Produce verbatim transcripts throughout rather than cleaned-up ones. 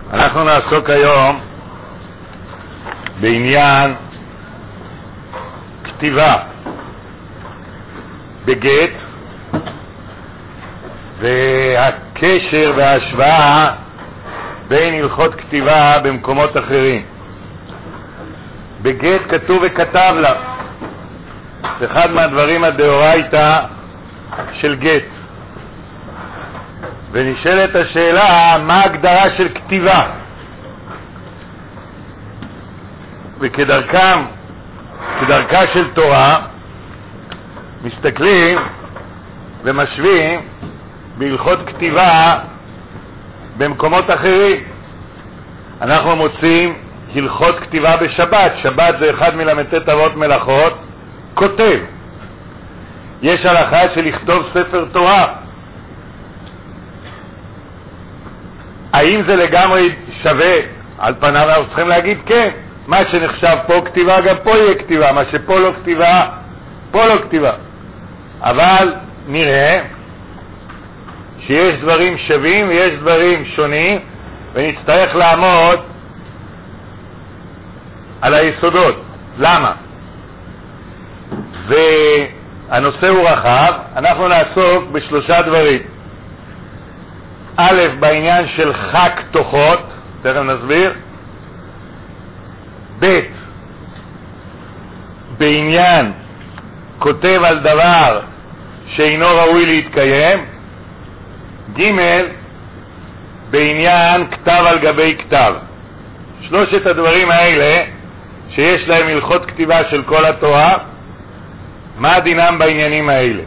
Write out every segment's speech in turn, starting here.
אנחנו נעסוק היום בעניין כתיבה בגט והקשר וההשוואה בין הלכות כתיבה במקומות אחרים. בגט כתוב וכתב לה, זה אחד מהדברים הדאורייתא של גט, ונשאלת השאלה מה ההגדרה של כתיבה, וכדרכם כדרכה של תורה מסתכלים ומשווים בהלכות כתיבה במקומות אחרים. אנחנו מוצאים הלכות כתיבה בשבת. שבת זה אחד מל"ט אבות מלאכות, כותב. יש הלכה של לכתוב ספר תורה. האם זה לגמרי שווה? על פניו אנחנו צריכים להגיד כן. מה שנחשב פה כתיבה, גם פה יהיה כתיבה. מה שפה לא כתיבה, פה לא כתיבה. אבל נראה שיש דברים שווים ויש דברים שונים, ונצטרך לעמוד על היסודות. למה? והנושא הוא רחב. אנחנו נעסוק בשלושה דברים. א', בעניין של חק תוכות, תכף נסביר. ב', בעניין כותב על דבר שאינו ראוי להתקיים. ג', בעניין כתב על גבי כתב. שלושת הדברים האלה שיש להם הלכות כתיבה של כל התורה, מה דינם בעניינים האלה?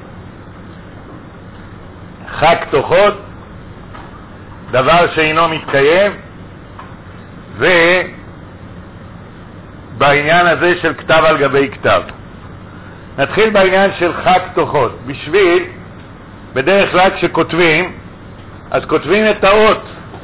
חק תוכות, דבר שאינו מתקיים, ובעניין הזה של כתב על גבי כתב. נתחיל בעניין של חק תוכות. בשביל, בדרך כלל כשכותבים, אז כותבים את האות.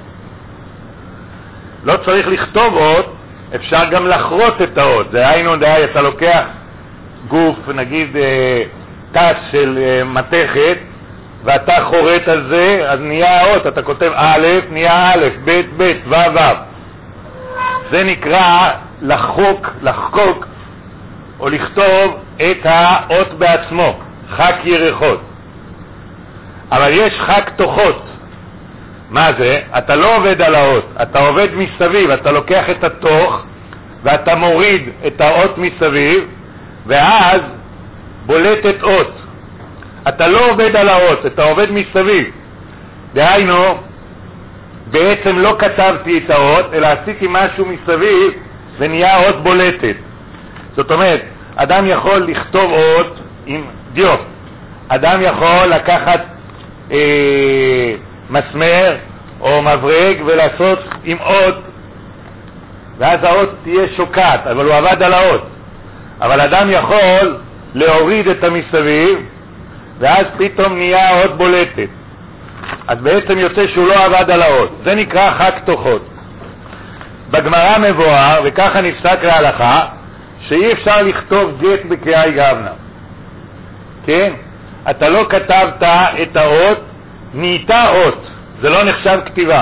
לא צריך לכתוב אות, אפשר גם לחרוט את האות. זה היינו די, אתה לוקח גוף, נגיד אה, תס של אה, מתכת, ואתה חורט על זה, אז נהיה האות. אתה כותב א', נהיה א', ב', ב', ו', ו'. זה נקרא לחוק, לחקוק, או לכתוב את האות בעצמו, חק ירחות. אבל יש חק תוכות. מה זה? אתה לא עובד על האות, אתה עובד מסביב. אתה לוקח את התוך ואתה מוריד את האות מסביב, ואז בולטת אות. אתה לא עובד על האות, אתה עובד מסביב. דהיינו, בעצם לא כתבתי את האות, אלא עשיתי משהו מסביב ונהיה אות בולטת. זאת אומרת, אדם יכול לכתוב אות עם דיו. אדם יכול לקחת אה, מסמר או מברג ולעשות עם אות, ואז האות תהיה שוקעת, אבל הוא עבד על האות. אבל אדם יכול להוריד את המסביב, ואז פתאום נהיה האות בולטת. אז בעצם יוצא שהוא לא עבד על האות. זה נקרא חק תוכות. בגמרא מבואר, וככה נפסק להלכה, שאי אפשר לכתוב גט בקריאה גבנה. כן? אתה לא כתבת את האות, נהייתה אות. זה לא נחשב כתיבה.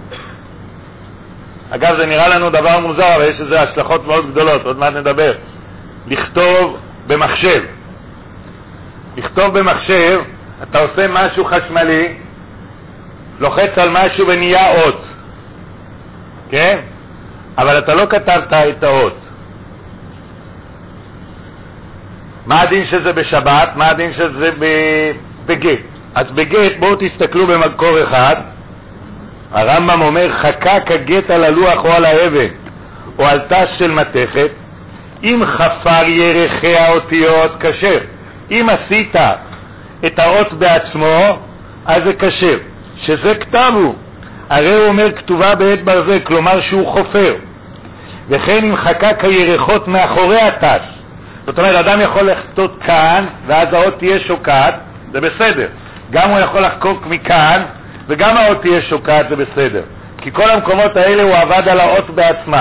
אגב, זה נראה לנו דבר מוזר, אבל יש לזה השלכות מאוד גדולות, עוד מעט נדבר. לכתוב במחשב. לכתוב במחשב, אתה עושה משהו חשמלי, לוחץ על משהו ונהיה אות. כן? אבל אתה לא כתבת את האות. מה הדין שזה בשבת? מה הדין שזה בגט? אז בגט, בואו תסתכלו במקור אחד. הרמב"ם אומר, חקק הגט על הלוח או על האבן או על תס של מתכת, אם חפר ירחי האותיות כשר. אם עשית את האות בעצמו, אז זה כשר. שזה כתב הוא. הרי הוא אומר כתובה בעת ברזל, כלומר שהוא חופר. וכן אם חקק הירחות מאחורי התס. זאת אומרת, אדם יכול לכתוב כאן, ואז האות תהיה שוקעת, זה בסדר. גם הוא יכול לחקוק מכאן, וגם האות תהיה שוקעת, זה בסדר. כי כל המקומות האלה הוא עבד על האות בעצמה.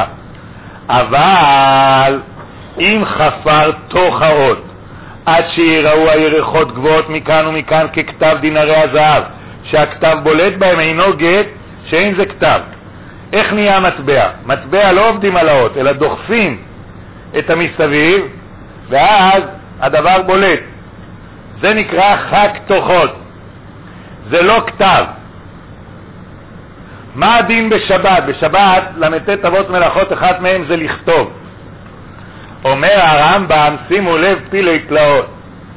אבל אם חפר תוך האות, עד שיראו הירחות גבוהות מכאן ומכאן ככתב דינרי הזהב, שהכתב בולט בהם אינו גט, שאין זה כתב, איך נהיה מטבע? מטבע לא עובדים על האות, אלא דוחפים את המסביב, ואז הדבר בולט. זה נקרא חק תוחות, זה לא כתב. מה הדין בשבת? בשבת למתת אבות מלאכות, אחת מהם זה לכתוב. אומר הרמב"ם, שימו לב פילי תלאות,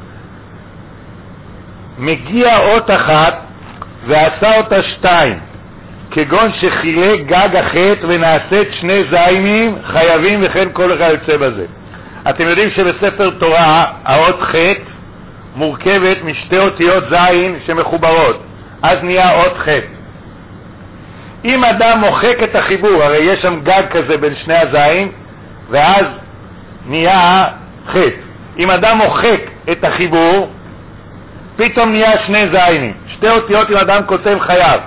מגיע אות אחת ועשה אותה שתיים, כגון שחילק גג החטא ונעשית שני זיינים חייבים וכן כל אחד יוצא בזה. אתם יודעים שבספר תורה האות חטא מורכבת משתי אותיות זין שמחוברות, אז נהיה אות חטא. אם אדם מוחק את החיבור, הרי יש שם גג כזה בין שני הזין, ואז נהיה חטא. אם אדם מוחק את החיבור, פתאום נהיה שני זיינים, שתי אותיות. אם אדם כותב חייב.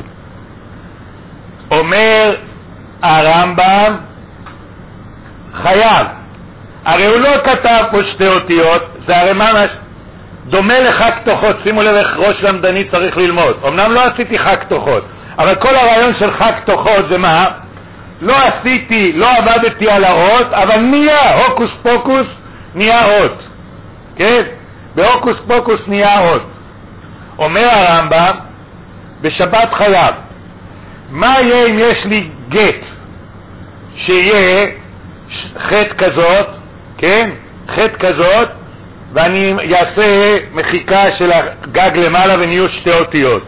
אומר הרמב"ם חייב, הרי הוא לא כתב פה שתי אותיות, זה הרי ממש דומה לחק תוחות. שימו לב איך ראש למדני צריך ללמוד. אמנם לא עשיתי חק תוחות, אבל כל הרעיון של חק תוחות זה מה? לא עשיתי, לא עבדתי על האות, אבל נהיה הוקוס פוקוס, נהיה אות. כן? בהוקוס פוקוס נהיה אות. אומר הרמב"ם, בשבת חייב. מה יהיה אם יש לי גט שיהיה חטא כזאת, כן? חטא כזאת, ואני אעשה מחיקה של הגג למעלה ונהיו שתי אותיות.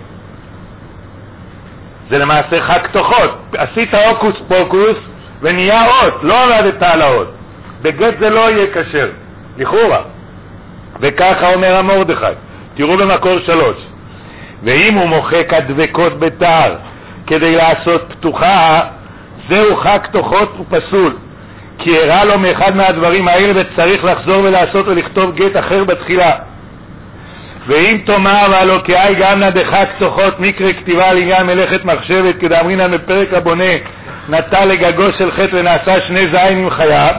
זה למעשה חק תוחות. עשית הוקוס פוקוס ונהיה אות, לא עבדת על האות. בגט זה לא יהיה כשר, לכאורה. וככה אומר המרדכי, תראו במקור שלוש, ואם הוא מוחק הדבקות בתר כדי לעשות פתוחה, זהו חק תוחות ופסול, כי הראה לו מאחד מהדברים האלה וצריך לחזור ולעשות ולכתוב גט אחר בתחילה. ואם תאמר והלוקאי גם נדחק תוחות מקרה כתיבה על עניין מלאכת מחשבת, כדאמרינן בפרק הבונה, נטל לגגו של חטא ונעשה שני זיינים חייב,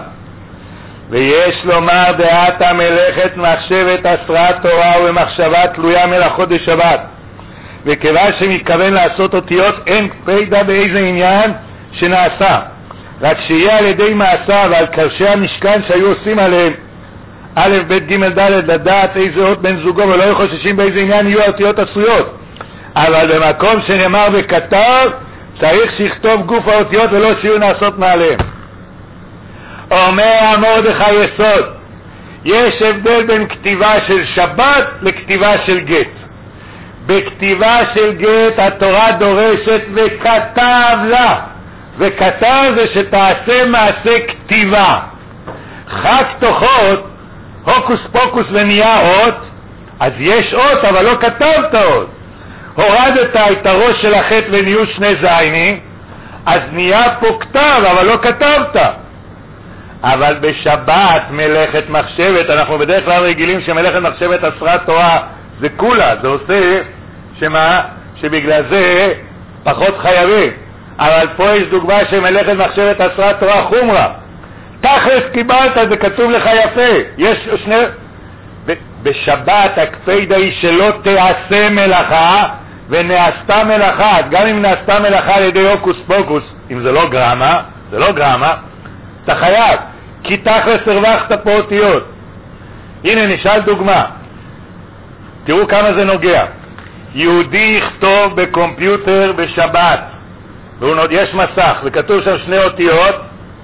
ויש לומר דעתה מלאכת מחשבת אסרה תורה ומחשבה תלויה מלאכות דשבת, וכיוון שמתכוון לעשות אותיות אין קפידה באיזה עניין שנעשה, רק שיהיה על ידי מעשה ועל קרשי המשכן שהיו עושים עליהם א' ב' ג' ד' לדעת איזה אות בן זוגו, ולא יחוששים באיזה עניין יהיו אותיות עשויות. אבל במקום שנאמר וכתב צריך שיכתוב גוף האותיות ולא שיהיו נעשות מעליהם. אומר המרדכי יסוד, יש הבדל בין כתיבה של שבת לכתיבה של גט. בכתיבה של גט התורה דורשת וכתב לה, וכתב זה שתעשה מעשה כתיבה. חק תוחות, הוקוס פוקוס ונהיה אות, אז יש אות אבל לא כתבת אות. הורדת את הראש של החטא ונהיו שני זיינים, אז נהיה פה כתב אבל לא כתבת. אבל בשבת מלאכת מחשבת, אנחנו בדרך כלל רגילים שמלאכת מחשבת אסרה תורה זה כולה, זה עושה שמה? שבגלל זה פחות חייבים. אבל פה יש דוגמה שמלאכת מחשבת אסרה תורה חומרה. תכלס קיבלת, זה כתוב לך יפה. יש שני... בשבת הקפידה היא שלא תעשה מלאכה ונעשתה מלאכה. גם אם נעשתה מלאכה על ידי הוקוס פוקוס, אם זה לא גרמה, זה לא גרמה, אתה חייב, כי תכלס הרווחת פה אותיות. הנה נשאל דוגמה, תראו כמה זה נוגע. יהודי יכתוב בקומפיוטר בשבת, יש מסך וכתוב שם שני אותיות,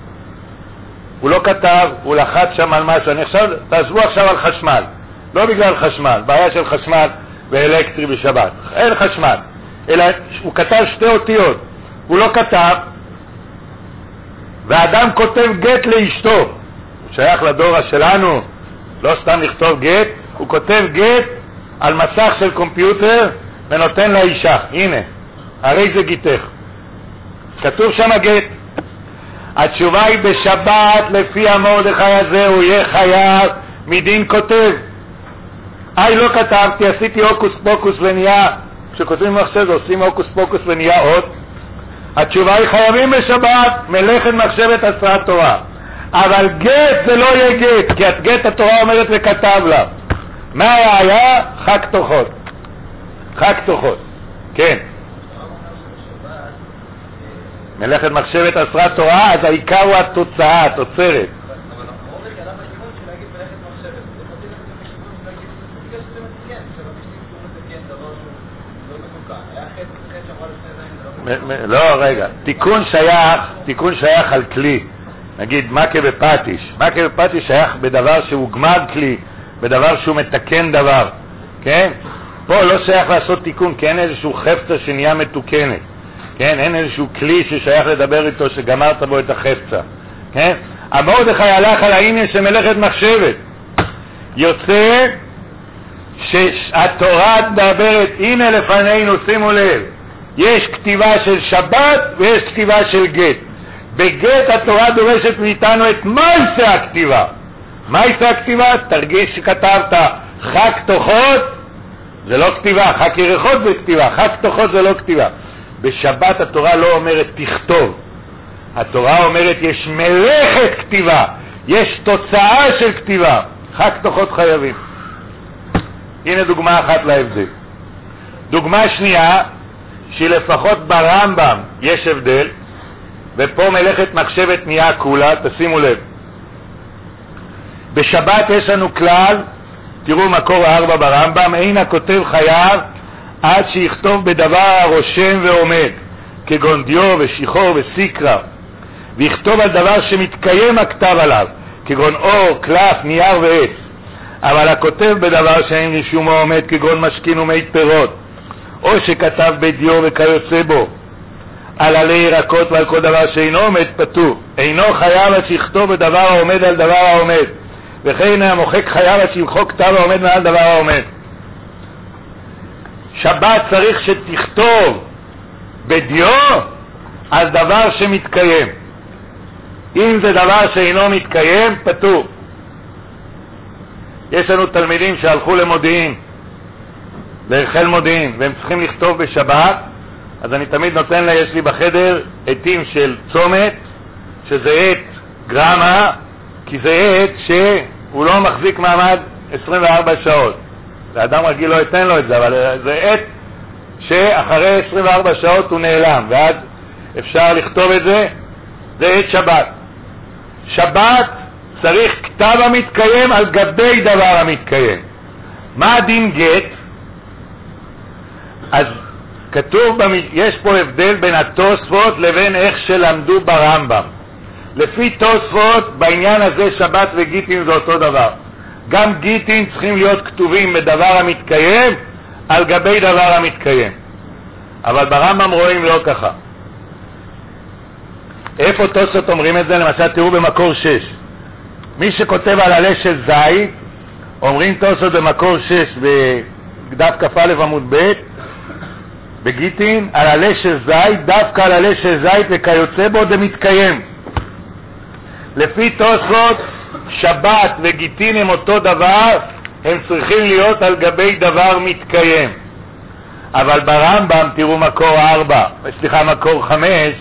הוא לא כתב, הוא לחץ שם על משהו. אני עכשיו, תעזבו עכשיו על חשמל, לא בגלל חשמל, בעיה של חשמל ואלקטרי בשבת, אין חשמל, אלא הוא כתב שתי אותיות, הוא לא כתב, ואדם כותב גט לאשתו, הוא שייך לדור שלנו, לא סתם לכתוב גט, הוא כותב גט על מסך של קומפיוטר ונותן לאישה, הנה, הרי זה גיתך, כתוב שם גט. התשובה היא בשבת לפי המרדכי הזה הוא יהיה חייב מדין כותב. אי לא כתבתי, עשיתי הוקוס פוקוס ונהיה, כשכותבים מחשב עושים הוקוס פוקוס ונהיה אות. התשובה היא חייבים בשבת מלאכת מחשבת אסרה תורה, אבל גט זה לא יהיה גט, כי את גט התורה אומרת וכתב לה. מה היה? חק תוחות, חק תוחות, כן. מלאכת מחשבת אסרה תורה, אז העיקר הוא התוצאה, התוצרת. לא, רגע, תיקון שייך, תיקון שייך על כלי. נגיד, מכה בפטיש. מכה בפטיש שייך בדבר שהוא גמר כלי, בדבר שהוא מתקן דבר, כן? פה לא שייך לעשות תיקון, כי אין איזשהו חפצה שנהיה מתוקנת, כן? אין איזשהו כלי ששייך לדבר איתו שגמרת בו את החפצה, כן? מרדכי הלך על העניין של מלאכת מחשבת. יוצא שהתורה מדברת, הנה לפנינו, שימו לב, יש כתיבה של שבת ויש כתיבה של גט. בגט התורה דורשת מאיתנו את מעשה הכתיבה. מעשה הכתיבה, תרגיש שכתבת חג תוחות, זה לא כתיבה, חג ירחות זה כתיבה, חג תוחות זה לא כתיבה. בשבת התורה לא אומרת תכתוב, התורה אומרת יש מלאכת כתיבה, יש תוצאה של כתיבה. חג תוחות חייבים. הנה דוגמה אחת להבדל. דוגמה שנייה, שלפחות ברמב"ם יש הבדל, ופה מלאכת מחשבת נהיה כולה. תשימו לב, בשבת יש לנו כלל, תראו מקור ארבע ברמב"ם, אין הכותב חייב עד שיכתוב בדבר הרושם ועומד, כגון דיו ושיחור וסיקרא, ויכתוב על דבר שמתקיים הכתב עליו, כגון אור, קלף, נייר ועץ. אבל הכותב בדבר שאין רישומו עומד, כגון משכין ומי פירות, או שכתב בדיו וכיוצא בו, על עלי ירקות ועל כל דבר שאינו עומד פטור, אינו חייב עד שיכתוב בדבר העומד על דבר העומד, וכן המוחק חייב עד שימחוק כתב העומד מעל דבר העומד. שבת צריך שתכתוב בדיו על דבר שמתקיים. אם זה דבר שאינו מתקיים, פטור. יש לנו תלמידים שהלכו למודיעין, לחיל מודיעין, והם צריכים לכתוב בשבת, אז אני תמיד נותן לה, יש לי בחדר עטים של צומת, שזה עט גרמה, כי זה עט שהוא לא מחזיק מעמד עשרים וארבע שעות. לאדם רגיל לא ייתן לו את זה, אבל זה עט שאחרי עשרים וארבע שעות הוא נעלם, ואז אפשר לכתוב את זה. זה עט שבת. שבת צריך כתב המתקיים על גבי דבר המתקיים. מה הדין גט? אז כתוב, יש פה הבדל בין התוספות לבין איך שלמדו ברמב"ם. לפי תוספות בעניין הזה שבת וגיטין זה אותו דבר. גם גיטין צריכים להיות כתובים בדבר המתקיים על גבי דבר המתקיים, אבל ברמב"ם רואים לא ככה. איפה תוספות אומרים את זה? למשל תראו במקור שש, מי שכותב על עלה של זית, אומרים תוספות במקור שש בדף כ"א עמוד ב', בגיטין, על עלה של זית, דווקא על עלה של זית וכיוצא בו זה מתקיים. לפי תוספות שבת וגיטין הם אותו דבר, הם צריכים להיות על גבי דבר מתקיים. אבל ברמב"ם תראו מקור ארבע, סליחה מקור חמש,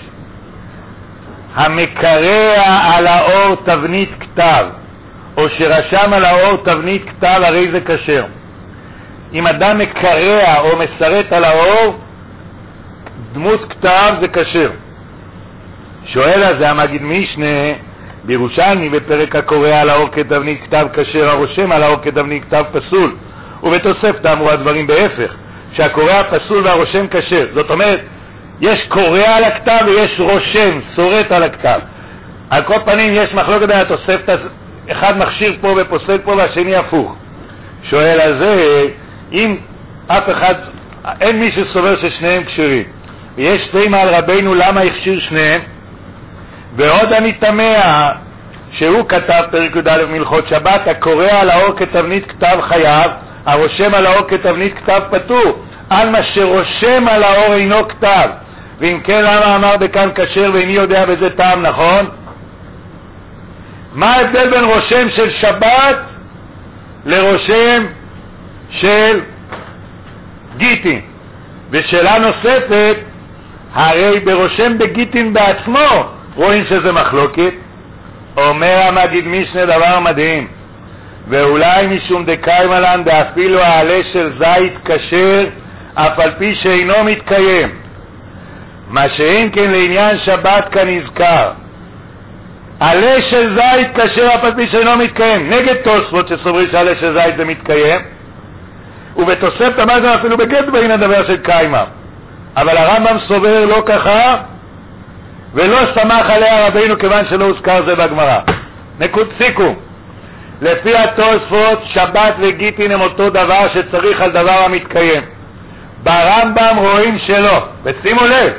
המקרע על האור תבנית כתב, או שרשם על האור תבנית כתב, הרי זה כשר. אם אדם מקרע או מסרט על האור דמות כתב, זה כשר. שואל על זה המגיד משנה בירושלמי בפרק הקורא על האור כתבנית כתב כשר, הרושם על האור כתבנית כתב פסול, ובתוספתא אמרו הדברים בהפך, שהקורא פסול והרושם כשר. זאת אומרת, יש קורא על הכתב ויש רושם, סורט על הכתב. על כל פנים יש מחלוקת בין התוספתא, אחד מכשיר פה ופוסל פה והשני הפוך. שואל על זה, אם אף אחד, אין מי שסובר ששניהם כשרים, ויש שתיים על רבינו למה הכשיר שניהם, ועוד אני תמה שהוא כתב פרק י"א מלכות שבת, הקורא על האור כתבנית כתב חייב, הרושם על האור כתבנית כתב פטור, על מה שרושם על האור אינו כתב. ואם כן, למה אמר בכאן כשר ואיני יודע בזה טעם? נכון? מה ההבדל בין רושם של שבת לרושם של גיטין? ושאלה נוספת, הרי ברושם בגיטין בעצמו רואים שזה מחלוקת. אומר המגיד משנה דבר מדהים, ואולי משום דקיים עלן דאפילו העלה של זית כשר אף על פי שאינו מתקיים, מה שאין כן לעניין שבת כנזכר. עלה של זית כשר אף על פי שאינו מתקיים, נגד תוספות שסוברים שעלה של זית זה מתקיים, ובתוספת המאזן אפילו בגט בין הדבר של קיימה, אבל הרמב"ם סובר לא ככה, ולא סמך עליה רבינו כיוון שלא הוזכר זה בגמרא. נקוד סיכום, לפי התוספות שבת וגיטין הם אותו דבר שצריך על דבר המתקיים. ברמב"ם רואים שלא, ושימו לב,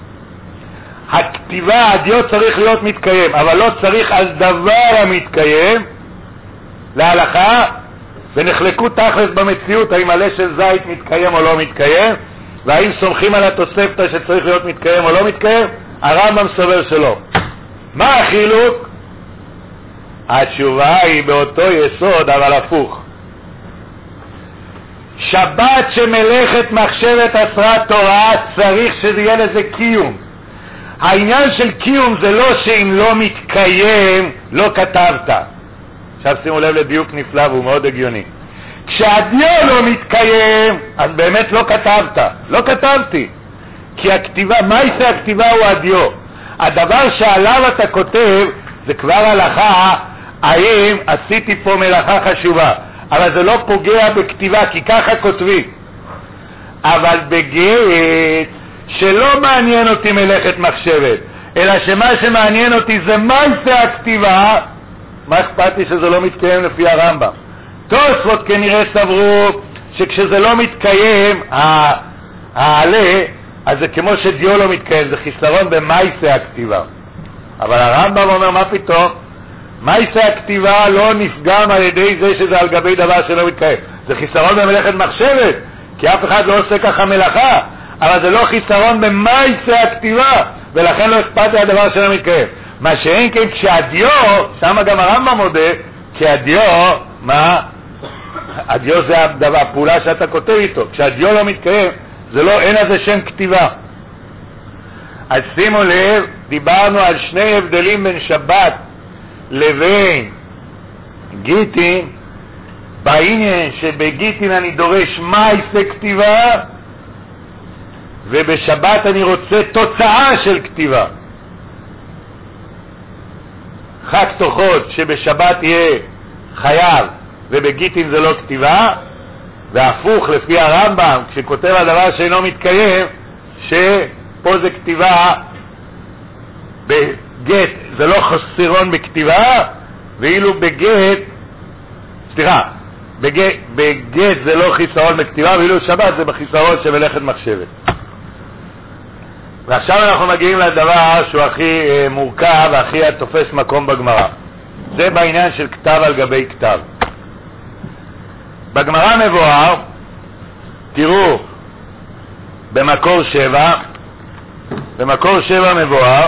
הכתיבה הדיו צריך להיות מתקיים, אבל לא צריך על דבר המתקיים להלכה, ונחלקו תכלס במציאות האם עלה של זית מתקיים או לא מתקיים, והאם סומכים על התוספתא שצריך להיות מתקיים או לא מתקיים. הרמב"ם סובר שלא. מה החילוק? התשובה היא באותו יסוד אבל הפוך. שבת שמלאכת מחשבת אסרה תורה צריך שזה יהיה לזה קיום. העניין של קיום זה לא שאם לא מתקיים לא כתבת. עכשיו שימו לב לדיוק נפלא והוא מאוד הגיוני. כשהדיו לא מתקיים אז באמת לא כתבת. לא כתבתי, כי הכתיבה, מה יעשה הכתיבה הוא הדיו. הדבר שעליו אתה כותב זה כבר הלכה האם עשיתי פה מלאכה חשובה, אבל זה לא פוגע בכתיבה כי ככה כותבים. אבל בגט שלא מעניין אותי מלאכת מחשבת, אלא שמה שמעניין אותי זה מה יעשה הכתיבה, מה אכפת לי שזה לא מתקיים לפי הרמב"ם. תוספות כנראה סברו שכשזה לא מתקיים העלה, אז זה כמו שדיו לא מתקיים, זה חיסרון במה יעשה הכתיבה. אבל הרמב"ם אומר מה פתאום, מה יעשה הכתיבה לא נפגם על ידי זה שזה על גבי דבר שלא מתקיים, זה חיסרון במלאכת מחשבת, כי אף אחד לא עושה ככה מלאכה, אבל זה לא חיסרון במה יעשה הכתיבה, ולכן לא אכפת לי הדבר שלא מתקיים. מה שאין כן כשהדיו, שם גם הרמב"ם מודה, כי הדיו, מה? הדיו זה הדבר, הפעולה שאתה כותב איתו, כשהדיו לא מתקיים, זה לא, אין לזה שם כתיבה. אז שימו לב, דיברנו על שני הבדלים בין שבת לבין גיטין, בעניין שבגיטין אני דורש מה יעשה כתיבה, ובשבת אני רוצה תוצאה של כתיבה. חג תוכות שבשבת יהיה חייב ובגיטין זה לא כתיבה, והפוך לפי הרמב"ם כשכותב על דבר שאינו מתקיים שפה זה כתיבה, בגט זה לא חסרון בכתיבה, ואילו בגט סליחה בגט, בגט זה לא חיסרון בכתיבה, ואילו שבת זה בחיסרון שמלאכת מחשבת. ועכשיו אנחנו מגיעים לדבר שהוא הכי אה, מורכב והכי תופס מקום בגמרא. זה בעניין של כתב על גבי כתב. בגמרא מבואר, תראו, במקור שבע, במקור שבע מבואר,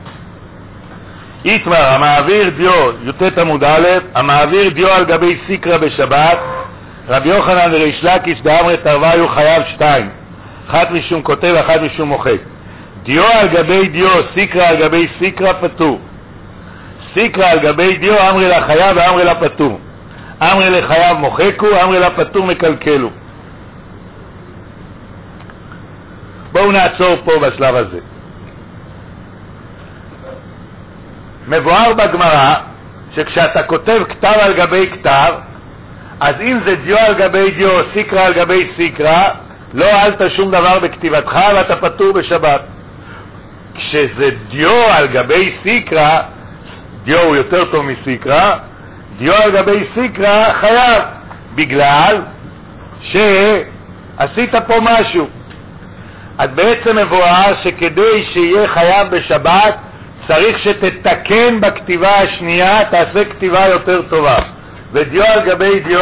יתמר, המעביר דיו, י"ט עמוד א', המעביר דיו על גבי סיקרא בשבת, רבי יוחנן וריש לקיש דאמרי תרוויו חייב שתיים, אחת משום כותב, אחת משום מוחק. דיו על גבי דיו, סיקרא על גבי סיקרא פטור. סיקרא על גבי דיו, אמרי לחייב ואמרי לפטור. אמרי לחייב מוחקו, אמרי לפטור מקלקלו. בואו נעצור פה בשלב הזה. מבואר בגמרא שכשאתה כותב כתב על גבי כתב, אז אם זה דיו על גבי דיו, סיקרא על גבי סיקרא, לא העלת שום דבר בכתיבתך ואתה פטור בשבת. כשזה דיו על גבי סיקרא, דיו הוא יותר טוב מסיקרא, דיו על גבי סיקרא חייב, בגלל שעשית פה משהו. אז בעצם מבואר שכדי שיהיה חייב בשבת צריך שתתקן בכתיבה השנייה, תעשה כתיבה יותר טובה, ודיו על גבי דיו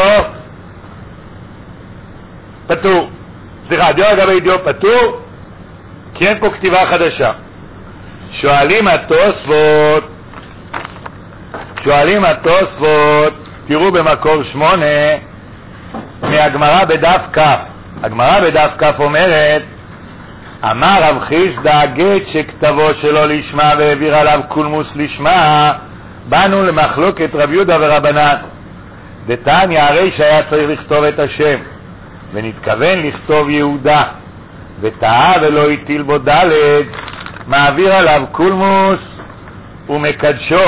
פטור. סליחה, דיו על גבי דיו פטור כי אין פה כתיבה חדשה. שואלים התוספות, שואלים התוספות, תראו במקור שמונה מהגמרא בדף כף. הגמרא בדף כף אומרת, אמר רב חיסדא גט שכתבו שלא לשמה והעביר עליו קולמוס לשמה, באנו למחלוקת רב יהודה ורבנן. דתניא, הרי שהיה צריך לכתוב את השם ונתכוון לכתוב יהודה, וטעה ולא הטיל בו דלת, מעביר עליו קולמוס ומקדשו.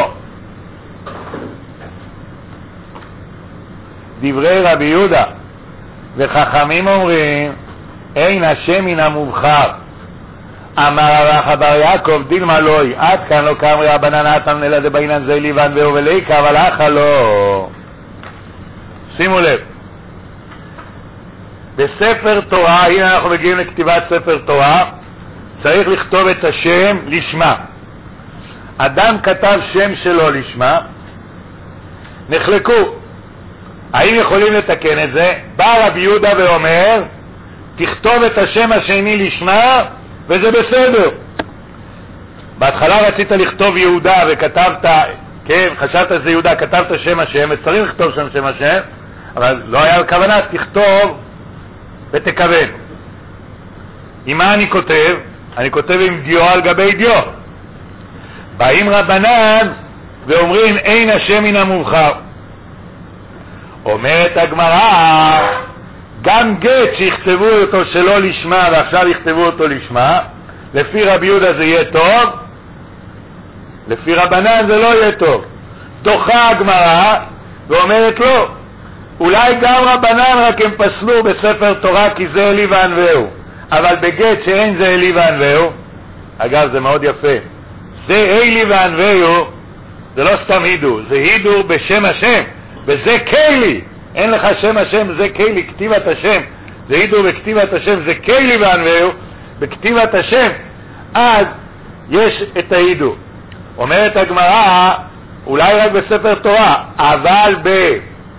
דברי רבי יהודה, וחכמים אומרים אין השם מן המובחר. אמר רבא בר יעקב דילמה לוי, עד כאן לא כאמרי רבנן נתן אלא דבעינן זה ליבן ואובליקה, אבל אחא לא. שימו לב, בספר תורה, הנה אנחנו מגיעים לכתיבת ספר תורה, צריך לכתוב את השם לשמה. אדם כתב שם שלו לשמה, נחלקו האם יכולים לתקן את זה. בא רבי יהודה ואומר תכתוב את השם השני לשמה וזה בסדר. בהתחלה רצית לכתוב יהודה וכתבת, כן, חשבת שזה יהודה, כתבת שם השם, וצריך לכתוב שם שם השם, אבל לא היה הכוונה, תכתוב ותכוון. עם מה אני כותב? אני כותב עם דיו על גבי דיו. באים רבנן ואומרים אין השם מן המובחר. אומרת הגמרא, גם גט שיכתבו אותו שלא לשמה ועכשיו יכתבו אותו לשמה, לפי רבי יהודה זה יהיה טוב, לפי רבנן זה לא יהיה טוב. דוחה הגמרא ואומרת לא, אולי גם רבנן רק הם פסלו בספר תורה כי זה אלי וענווהו, אבל בגט שאין זה אלי וענווהו, אגב זה מאוד יפה, זה אלי וענווהו זה לא סתם הידור, זה הידור בשם השם, וזה קיילי, אין לך שם השם, זה קיילי, כתיבת השם, זה הידור בכתיבת השם, זה קיילי וענווהו, בכתיבת השם, אז יש את ההידור. אומרת הגמרא, אולי רק בספר תורה, אבל ב...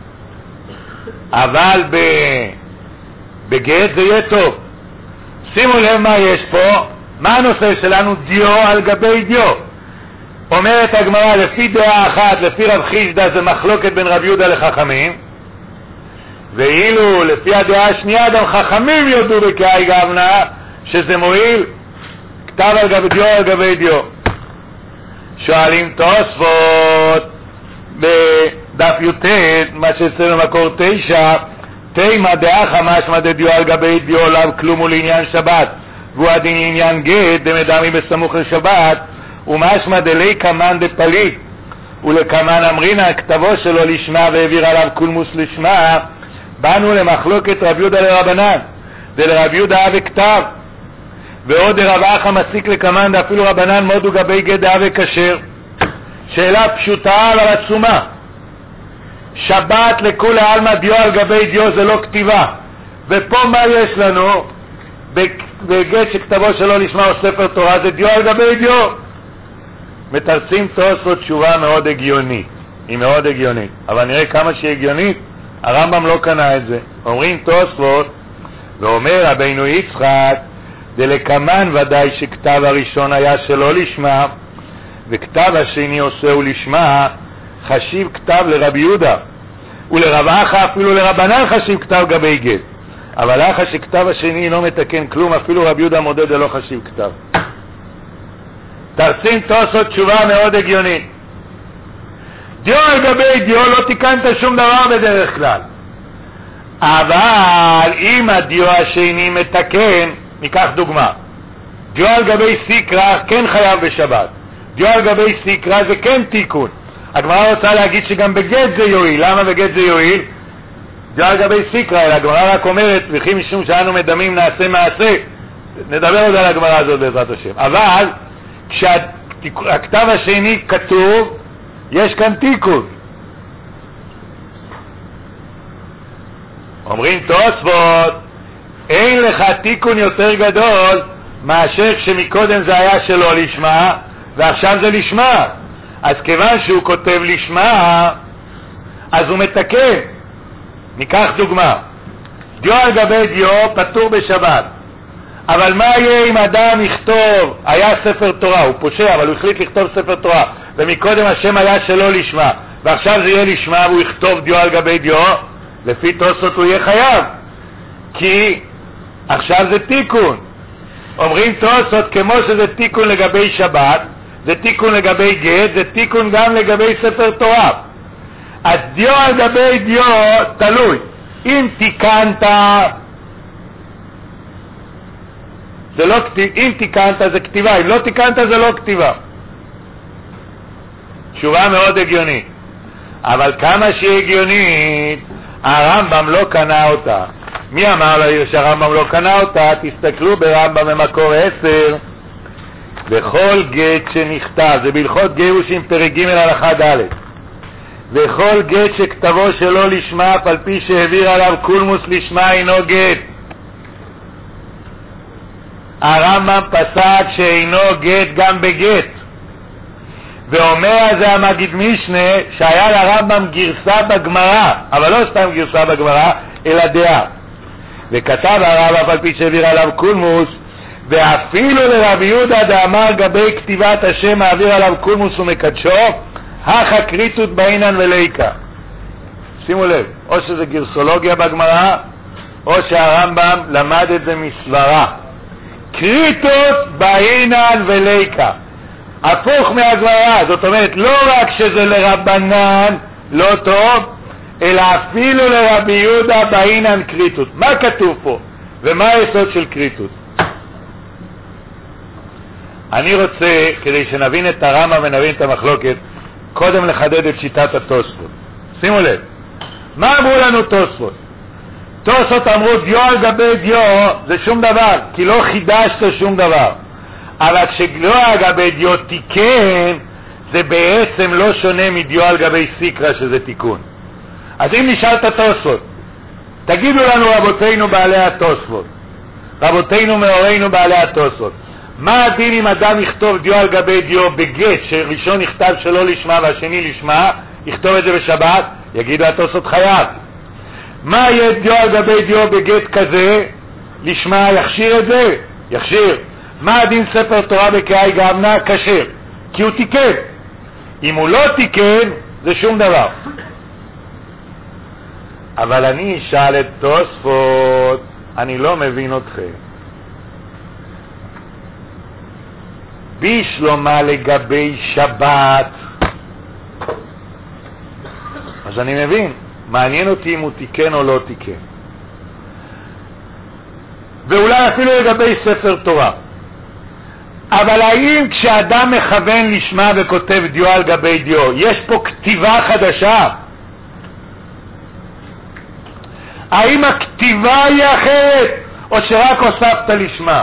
אבל ב... בגט זה יהיה טוב. שימו לב מה יש פה, מה הנושא שלנו? דיו על גבי דיו. אומרת הגמרא, לפי דעה אחת, לפי רב חיסדא זה מחלוקת בין רב יהודה לחכמים, ואילו לפי הדעה השנייה גם חכמים יודו בקאי גבנה שזה מועיל כתב על גבי דיו על גבי דיו. שואלים תוספות בדף י"ט, מה שאצלנו מקור תשע, תימא דאחא משמע דדיו על גבי דיו לאו כלום הוא לעניין שבת והוא הדין לעניין גט דמדמי בסמוך לשבת, ומשמע דלי כמן דפליט ולכמן אמרינה כתבו שלו לשמה והעביר עליו קולמוס לשמה. באנו למחלוקת רב יהודה לרבנן, דלרב יהודה וכתב, ועוד רב אחא מסיק לכמן דאפילו רבנן מודו גבי גט דאה וכשר. שאלה פשוטה אבל עצומה, שבת לכולי עלמא דיו על גבי דיו זה לא כתיבה, ופה מה יש לנו? בגט שכתבו שלו לשמה או ספר תורה זה דיו על גבי דיו. מתרצים תוספות תשובה מאוד הגיונית, היא מאוד הגיונית, אבל נראה כמה שהיא הגיונית. הרמב"ם לא קנה את זה. אומרים תוספות, ואומר רבינו יצחק דלקמן ודאי שכתב הראשון היה שלא לשמה וכתב השני עושהו לשמה, חשיב כתב לרבי יהודה, ולרב אחא אפילו לרבנן חשיב כתב גבי גט, אבל אחא שכתב השני לא מתקן כלום, אפילו רבי יהודה מודה דלא חשיב כתב. תרצים תוספות תשובה מאוד הגיונית. דיו על גבי דיו לא תיקנת שום דבר בדרך כלל, אבל אם הדיו השני מתקן, ניקח דוגמה, דיו על גבי סיקרא כן חייב בשבת, דיו על גבי סיקרא זה כן תיקון. הגמרא רוצה להגיד שגם בגט זה יועיל. למה בגט זה יועיל? דיו על גבי סיקרא, אלא הגמרא רק אומרת וכי משום שאנו מדמים נעשה מעשה. נדבר עוד על הגמרא הזאת בעזרת השם. אבל כשהכתב השני כתוב יש כאן תיקון. אומרים תוספות, אין לך תיקון יותר גדול מאשר כשמקודם זה היה שלא לשמה ועכשיו זה לשמה. אז כיוון שהוא כותב לשמה אז הוא מתקן. ניקח דוגמה, דיו על גבי דיו פטור בשבת, אבל מה יהיה אם אדם יכתוב, היה ספר תורה, הוא פושע אבל הוא החליט לכתוב ספר תורה ומקודם השם היה שלא לשמה ועכשיו זה יהיה לשמה והוא יכתוב דיו על גבי דיו, לפי תוספות הוא יהיה חייב כי עכשיו זה תיקון. אומרים תוספות, כמו שזה תיקון לגבי שבת זה תיקון לגבי גט, זה תיקון גם לגבי ספר תורה. אז דיו על גבי דיו תלוי, אם תיקנת זה לא כתיב, אם תיקנת זה כתיבה, אם לא תיקנת זה לא כתיבה. תשובה מאוד הגיונית, אבל כמה שהיא הגיונית, הרמב"ם לא קנה אותה. מי אמר לה שהרמב"ם לא קנה אותה? תסתכלו ברמב"ם במקור עשר, בכל גט שנכתב, זה בהלכות גירושים פרק ג' הלכה ד', וכל גט שכתבו שלא לשמה אף על פי שהעביר עליו קולמוס לשמה אינו גט. הרמב"ם פסק שאינו גט גם בגט, ואומר על זה המגיד משנה שהיה לרמב"ם גרסה בגמרא, אבל לא סתם גרסה בגמרא אלא דעה, וכתב הרב אף על פי שהעביר עליו קולמוס, ואפילו לרבי יהודה דאמר גבי כתיבת השם מעביר עליו קולמוס ומקדשו הכה קריטות בעינן וליקה. שימו לב, או שזה גרסולוגיה בגמרא או שהרמב"ם למד את זה מסברה. קריטות בעינן וליקה, הפוך מהגמרא, זאת אומרת לא רק שזה לרבנן לא טוב, אלא אפילו לרבי יהודה בעינן קריטות. מה כתוב פה ומה היסוד של קריטות? אני רוצה, כדי שנבין את הרמב"ם ונבין את המחלוקת, קודם לחדד את שיטת התוספות. שימו לב, מה אמרו לנו תוספות? תוספות אמרו דיו על גבי דיו זה שום דבר, כי לא חידשת שום דבר. אבל כשדיו על גבי דיו תיקן, זה בעצם לא שונה מדיו על גבי סיקרא שזה תיקון. אז אם נשאלת תוספות, תגידו לנו רבותינו בעלי התוספות, רבותינו מאורנו בעלי התוספות, מה הדין אם אדם יכתוב דיו על גבי דיו בגט שראשון נכתב שלא לשמה והשני לשמה, יכתוב את זה בשבת? יגידו התוספות חייב. מה יהיה דיו על גבי דיו בגט כזה לשמה, יכשיר את זה? יכשיר. מה הדין ספר תורה בקהי גמנה? כשר, כי הוא תיקן. אם הוא לא תיקן זה שום דבר. אבל אני אשאל את תוספות, אני לא מבין אתכם. בישלומה לגבי שבת, אז אני מבין, מעניין אותי אם הוא תיקן או לא תיקן. ואולי אפילו לגבי ספר תורה. אבל האם כשאדם מכוון לשמה וכותב דיו על גבי דיו, יש פה כתיבה חדשה? האם הכתיבה היא אחרת או שרק הוספת לשמה?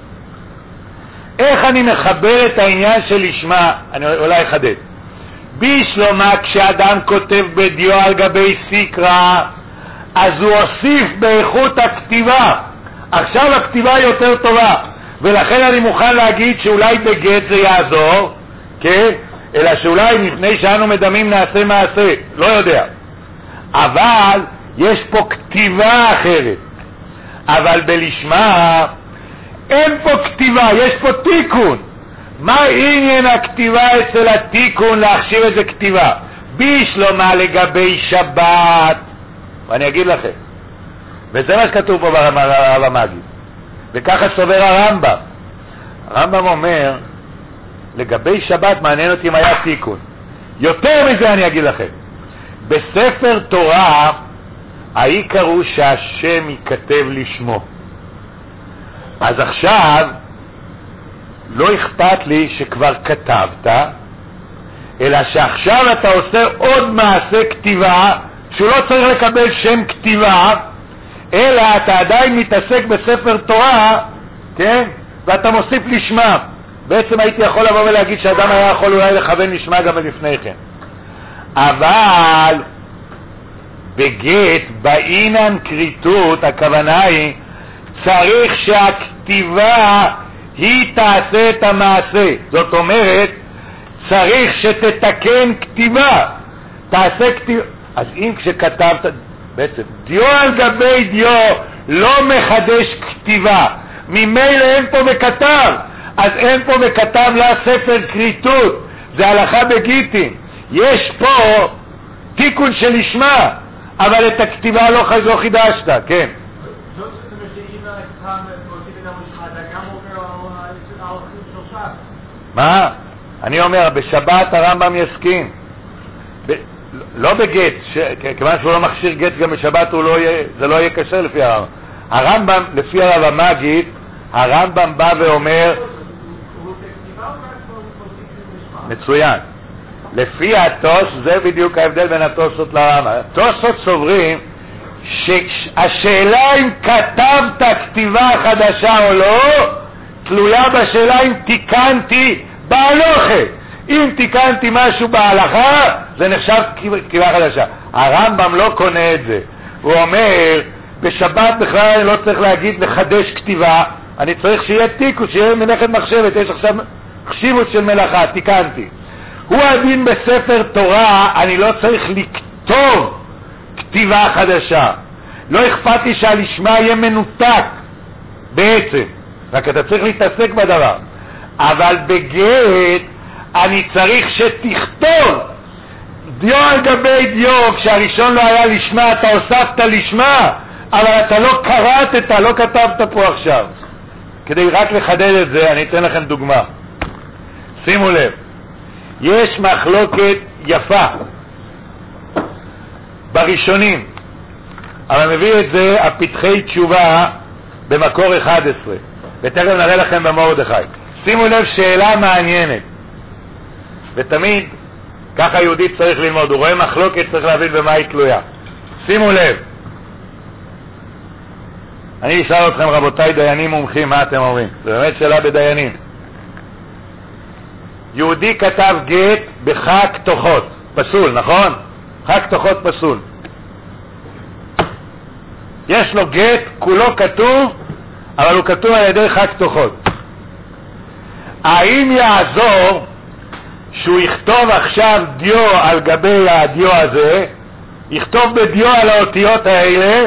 איך אני מחבר את העניין של לשמה? אני אולי אחדד. בישלומה, כשאדם כותב בדיו על גבי סיקרא, אז הוא הוסיף באיכות הכתיבה. עכשיו הכתיבה היא יותר טובה, ולכן אני מוכן להגיד שאולי בגט זה יעזור, כן? אלא שאולי מפני שאנו מדמים נעשה מעשה, לא יודע. אבל יש פה כתיבה אחרת. אבל בלשמה אין פה כתיבה, יש פה תיקון. מה עניין הכתיבה אצל התיקון להכשיר את זה כתיבה? בישלומה לגבי שבת, ואני אגיד לכם, וזה מה שכתוב פה ברב המגיד, וככה סובר הרמב"ם. הרמב"ם אומר לגבי שבת מעניין אותי אם היה תיקון. יותר מזה אני אגיד לכם, בספר תורה העיקר הוא שהשם ייכתב לשמו. אז עכשיו לא אכפת לי שכבר כתבת, אלא שעכשיו אתה עושה עוד מעשה כתיבה שהוא לא צריך לקבל שם כתיבה, אלא אתה עדיין מתעסק בספר תורה, כן? ואתה מוסיף לשמה. בעצם הייתי יכול לבוא ולהגיד שאדם היה יכול אולי לכוון לשמה גם לפני כן. אבל בגט, בעינן קריטות, הכוונה היא צריך שהכתיבה היא תעשה את המעשה. זאת אומרת, צריך שתתקן כתיבה, תעשה כתיבה. אז אם כשכתבת, בעצם דיו על גבי דיו לא מחדש כתיבה, ממילא אין פה וכתב, אז אין פה וכתב לה ספר קריטות, זה הלכה בגיטין. יש פה תיקון שלשמה, אבל את הכתיבה לא, לא חידשת, כן. מה? אני אומר, בשבת הרמב"ם יסכים. ב... לא בגט, ש... כיוון שהוא לא מכשיר גט גם בשבת, לא יהיה... זה לא יהיה קשה לפי הרמב"ם. הרמב"ם, לפי הרב המגיד, הרמב"ם בא ואומר, מצוין, לפי התוס, זה בדיוק ההבדל בין התוסות לרמב"ם. התוסות סוברים שהשאלה אם כתבת כתיבה חדשה או לא תלויה בשאלה אם תיקנתי בהלכה. אם תיקנתי משהו בהלכה זה נחשב כתיבה חדשה. הרמב"ם לא קונה את זה, הוא אומר בשבת בכלל אני לא צריך להגיד לחדש כתיבה, אני צריך שיהיה תיקו, שיהיה מלאכת מחשבת, יש עכשיו חשיבות של מלאכה, תיקנתי. הוא הדין בספר תורה, אני לא צריך לכתוב כתיבה חדשה, לא אכפת לי שהלשמה יהיה מנותק בעצם, רק אתה צריך להתעסק בדבר. אבל בגט אני צריך שתכתוב דיו על גבי דיו, כשהראשון לא היה לשמה אתה הוספת לשמה, אבל אתה לא קראת, לא כתבת פה עכשיו. כדי רק לחדד את זה אני אתן לכם דוגמה. שימו לב, יש מחלוקת יפה בראשונים, אבל מביא את זה הפתחי תשובה במקור אחד עשרה, ותכף נראה לכם במרדכי. שימו לב, שאלה מעניינת, ותמיד ככה יהודי צריך ללמוד, הוא רואה מחלוקת צריך להבין במה היא תלויה. שימו לב, אני אשאל אתכם רבותיי דיינים מומחים, מה אתם אומרים? זו באמת שאלה בדיינים. יהודי כתב גט בחג תוכות, פסול, נכון? חג תוכות פסול. יש לו גט, כולו כתוב, אבל הוא כתוב על ידי חג תוכות. האם יעזור שהוא יכתוב עכשיו דיו על גבי הדיו הזה, יכתוב בדיו על האותיות האלה,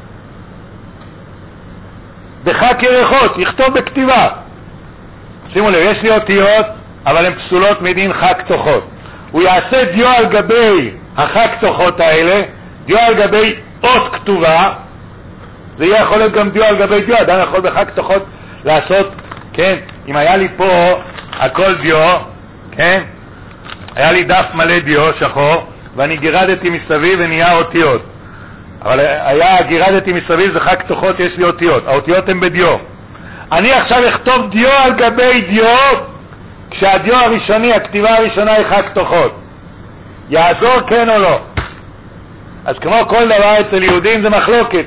בחג ירחות, יכתוב בכתיבה. שימו לב, יש לי אותיות, אבל הן פסולות מדין חג תוכות. הוא יעשה דיו על גבי החג תוכות האלה, דיו על גבי אות כתובה, זה יהיה יכול להיות גם דיו על גבי דיו, אדם יכול בחג תוכות לעשות, כן, אם היה לי פה הכל דיו, כן, היה לי דף מלא דיו שחור, ואני גירדתי מסביב ונהיה אותיות. אבל היה גירדתי מסביב, זה חג תוכות, יש לי אותיות, האותיות הן בדיו. אני עכשיו אכתוב דיו על גבי דיו, כשהדיו הראשוני, הכתיבה הראשונה היא חג תוכות. יעזור כן או לא? אז כמו כל דבר אצל יהודים זה מחלוקת.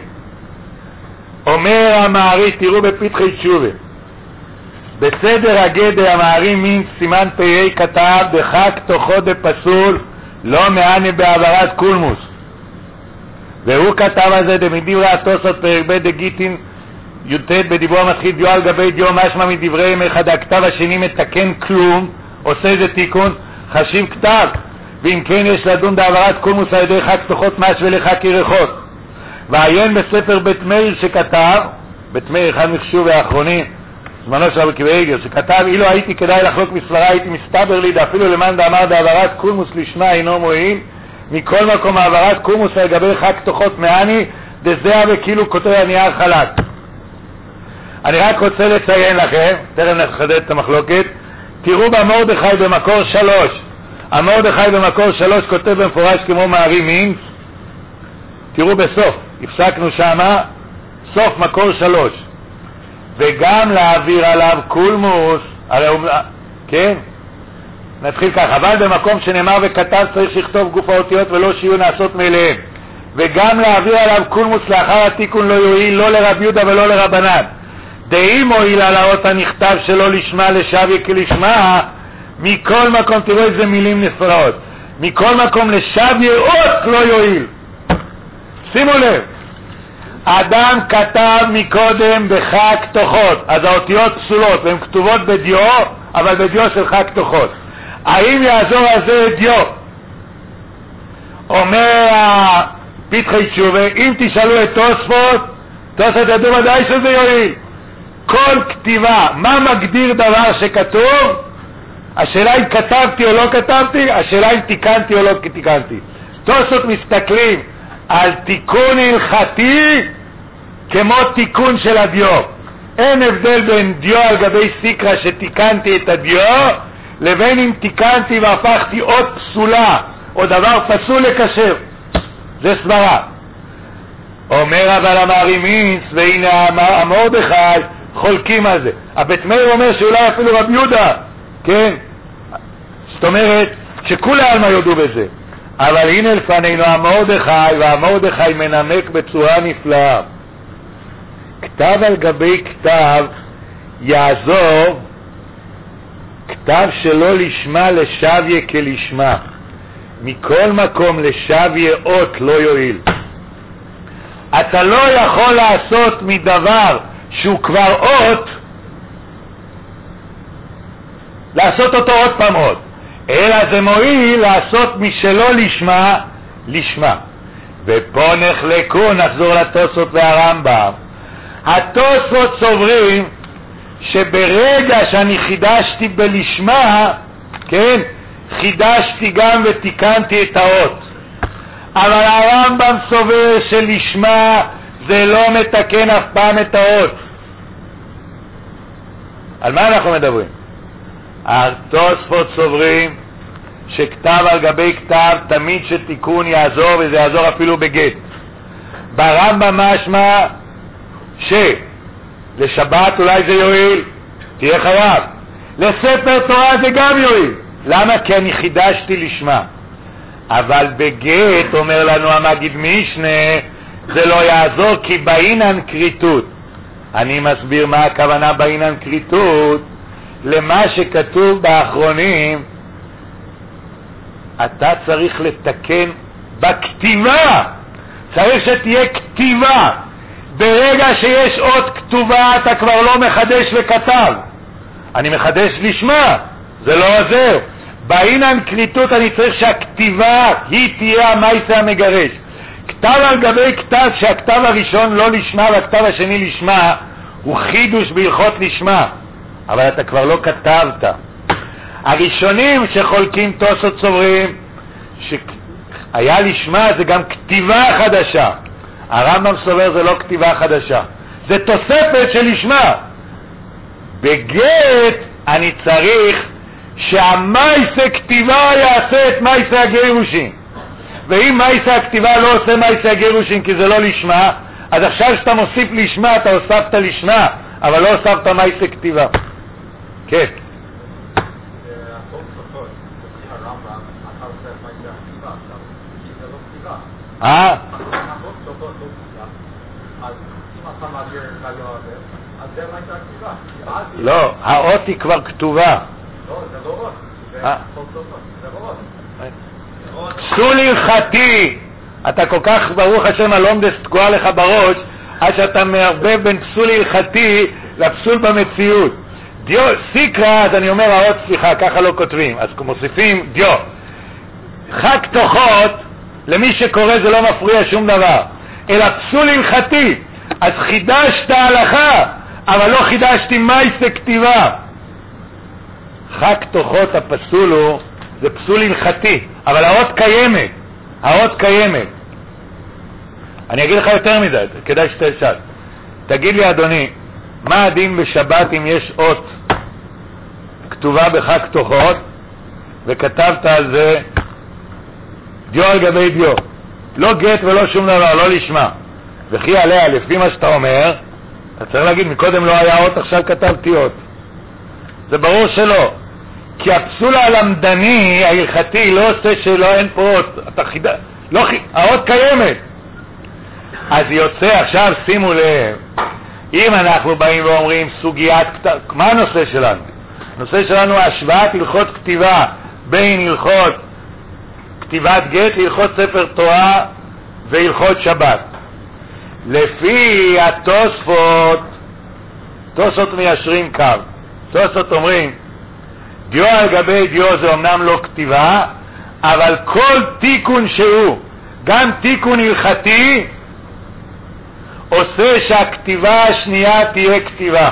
אומר המערי, תראו בפתחי תשובה, בסדר הגדר המערי מין סימן פ"א כתב בחג תוכות בפסול לא מענה בעברת קולמוס, והוא כתב על זה דמדברי התוספות פרק ב' דגיטין י"ט בדיבור המתחיל דיו על גבי דיו, משמע מדבריהם אחד הכתב השני מתקן כלום, עושה איזה תיקון, חשיב כתב, ואם כן יש לדון בעברת קולמוס על ידי חג תוכות מש ולחג ירחות. ועיין בספר בית מאיר שכתב, בית מאיר אחד מחשוב האחרונים זמנו של רבי עקיבא שכתב, אילו הייתי כדאי לחלוק מספרה הייתי מסתבר לי אפילו למאן דאמר בעברת קולמוס לשמה אינו מועיל. מכל מקום העברת קולמוס על גבי חג תוכות מעני דזהה וכאילו כותב הנייר חלק. אני רק רוצה לציין לכם, תכף נחדד את המחלוקת, תראו במרדכי במקור שלוש, המרדכי במקור שלוש כותב במפורש כמו מערי מינץ, תראו בסוף, הפסקנו שמה, סוף מקור שלוש, וגם להעביר עליו קולמוס, הרי הוא, כן, נתחיל כך, אבל במקום שנאמר וכתב צריך שיכתוב גוף האותיות ולא שיהיו נעשות מאליהם, וגם להעביר עליו קולמוס לאחר התיקון לא יועיל לא לרב יהודה ולא לרבנן, דאם הועיל על האות הנכתב שלא לשמה לשוויה כלשמה, מכל מקום, תראו איזה מילים נפרעות, מכל מקום לשוויה אות לא יועיל. שימו לב, אדם כתב מקודם בחג תוכות, אז האותיות פסולות והן כתובות בדיו, אבל בדיו של חג תוכות. האם יעזור על זה דיו? אומר פתחי תשובה, אם תשאלו את תוספות, תוספות ידעו ודאי שזה יועיל. כל כתיבה, מה מגדיר דבר שכתוב? השאלה אם כתבתי או לא כתבתי, השאלה אם תיקנתי או לא תיקנתי. תוספות מסתכלים על תיקון הלכתי כמו תיקון של הדיו. אין הבדל בין דיו על גבי סיקרה שתיקנתי את הדיו לבין אם תיקנתי והפכתי עוד פסולה או דבר פסול לקשר. זה סברה. אומר אבל המערי מינץ, והנה המרדכי חולקים על זה. הבית מאיר אומר שאולי אפילו רב יהודה, כן? זאת אומרת שכולי עלמא יודו בזה. אבל הנה לפנינו המרדכי, והמרדכי מנמק בצורה נפלאה. כתב על גבי כתב יעזוב, כתב שלא לשמה לשוויה כלשמה. מכל מקום לשוויה אות לא יועיל. אתה לא יכול לעשות מדבר שהוא כבר אות, לעשות אותו עוד פעם עוד, אלא זה מועיל לעשות משלא לשמה לשמה. ופה נחלקו, נחזור לתוספות והרמב"ם. התוספות סוברים שברגע שאני חידשתי בלשמה, כן, חידשתי גם ותיקנתי את האות. אבל הרמב"ם סובר שלשמה זה לא מתקן אף פעם את האות. על מה אנחנו מדברים? התוספות סוברים שכתב על גבי כתב תמיד שתיקון יעזור, וזה יעזור אפילו בגט. ברמב"ם משמע שלשבת אולי זה יועיל, תהיה חייב. לספר תורה זה גם יועיל. למה? כי אני חידשתי לשמה. אבל בגט, אומר לנו המגיד משנה, זה לא יעזור, כי באינן קריטות. אני מסביר מה הכוונה באינן קריטות. למה שכתוב באחרונים, אתה צריך לתקן בכתיבה. צריך שתהיה כתיבה. ברגע שיש אות כתובה אתה כבר לא מחדש וכתב. אני מחדש לשמה, זה לא עוזר. באינן קליטות אני צריך שהכתיבה היא תהיה המייסה המגרש. כתב על גבי כתב, שהכתב הראשון לא לשמה והכתב השני לשמה, הוא חידוש בהלכות לשמה, אבל אתה כבר לא כתבת. הראשונים שחולקים תוספות סוברים שהיה לשמה זה גם כתיבה חדשה. הרמב"ם סובר זה לא כתיבה חדשה, זה תוספת של לשמה. בגט אני צריך שהמייסה כתיבה יעשה את מייסה הגירושין, ואם מייסה הכתיבה לא עושה מייסה הגירושין כי זה לא לשמה, אז עכשיו שאתה מוסיף לשמה אתה הוספת לשמה אבל לא הוספת מייסה כתיבה. כן, אה? לא, האות היא כבר כתובה. לא, זה לא אות, זה לא אות. פסול הלכתי, אתה כל כך ברוך השם הלומדס תקועה לך בראש עד שאתה מערבב בין פסול הלכתי לפסול במציאות. דיו, סיקרא, אז אני אומר האות, סליחה, ככה לא כותבים, אז מוסיפים דיו. חג תוחות, למי שקורא זה לא מפריע שום דבר, אלא פסול הלכתי. אז חידשת הלכה, אבל לא חידשתי מייסה כתיבה. חג תוחות הפסול הוא, זה פסול הלכתי, אבל האות קיימת, האות קיימת. אני אגיד לך יותר מזה, כדאי שתשאל. תגיד לי אדוני, מה הדין בשבת אם יש אות כתובה בחג תוחות וכתבת על זה דיו על גבי דיו, לא גט ולא שום דבר, לא לשמה, וכי עליה לפי מה שאתה אומר, אתה צריך להגיד מקודם לא היה אות, עכשיו כתבתי אות. זה ברור שלא, כי הפסול הלמדני ההלכתי לא עושה שלא, אין פה אות, אתה חידה, לא, האות קיימת. אז יוצא עכשיו, שימו לב, אם אנחנו באים ואומרים סוגיית כתב, מה הנושא שלנו? הנושא שלנו השוואת הלכות כתיבה בין הלכות כתיבת גט להלכות ספר תורה והלכות שבת. לפי התוספות, תוספות מיישרים קו. תוספות אומרים דיו על גבי דיו זה אמנם לא כתיבה, אבל כל תיקון שהוא, גם תיקון הלכתי, עושה שהכתיבה השנייה תהיה כתיבה.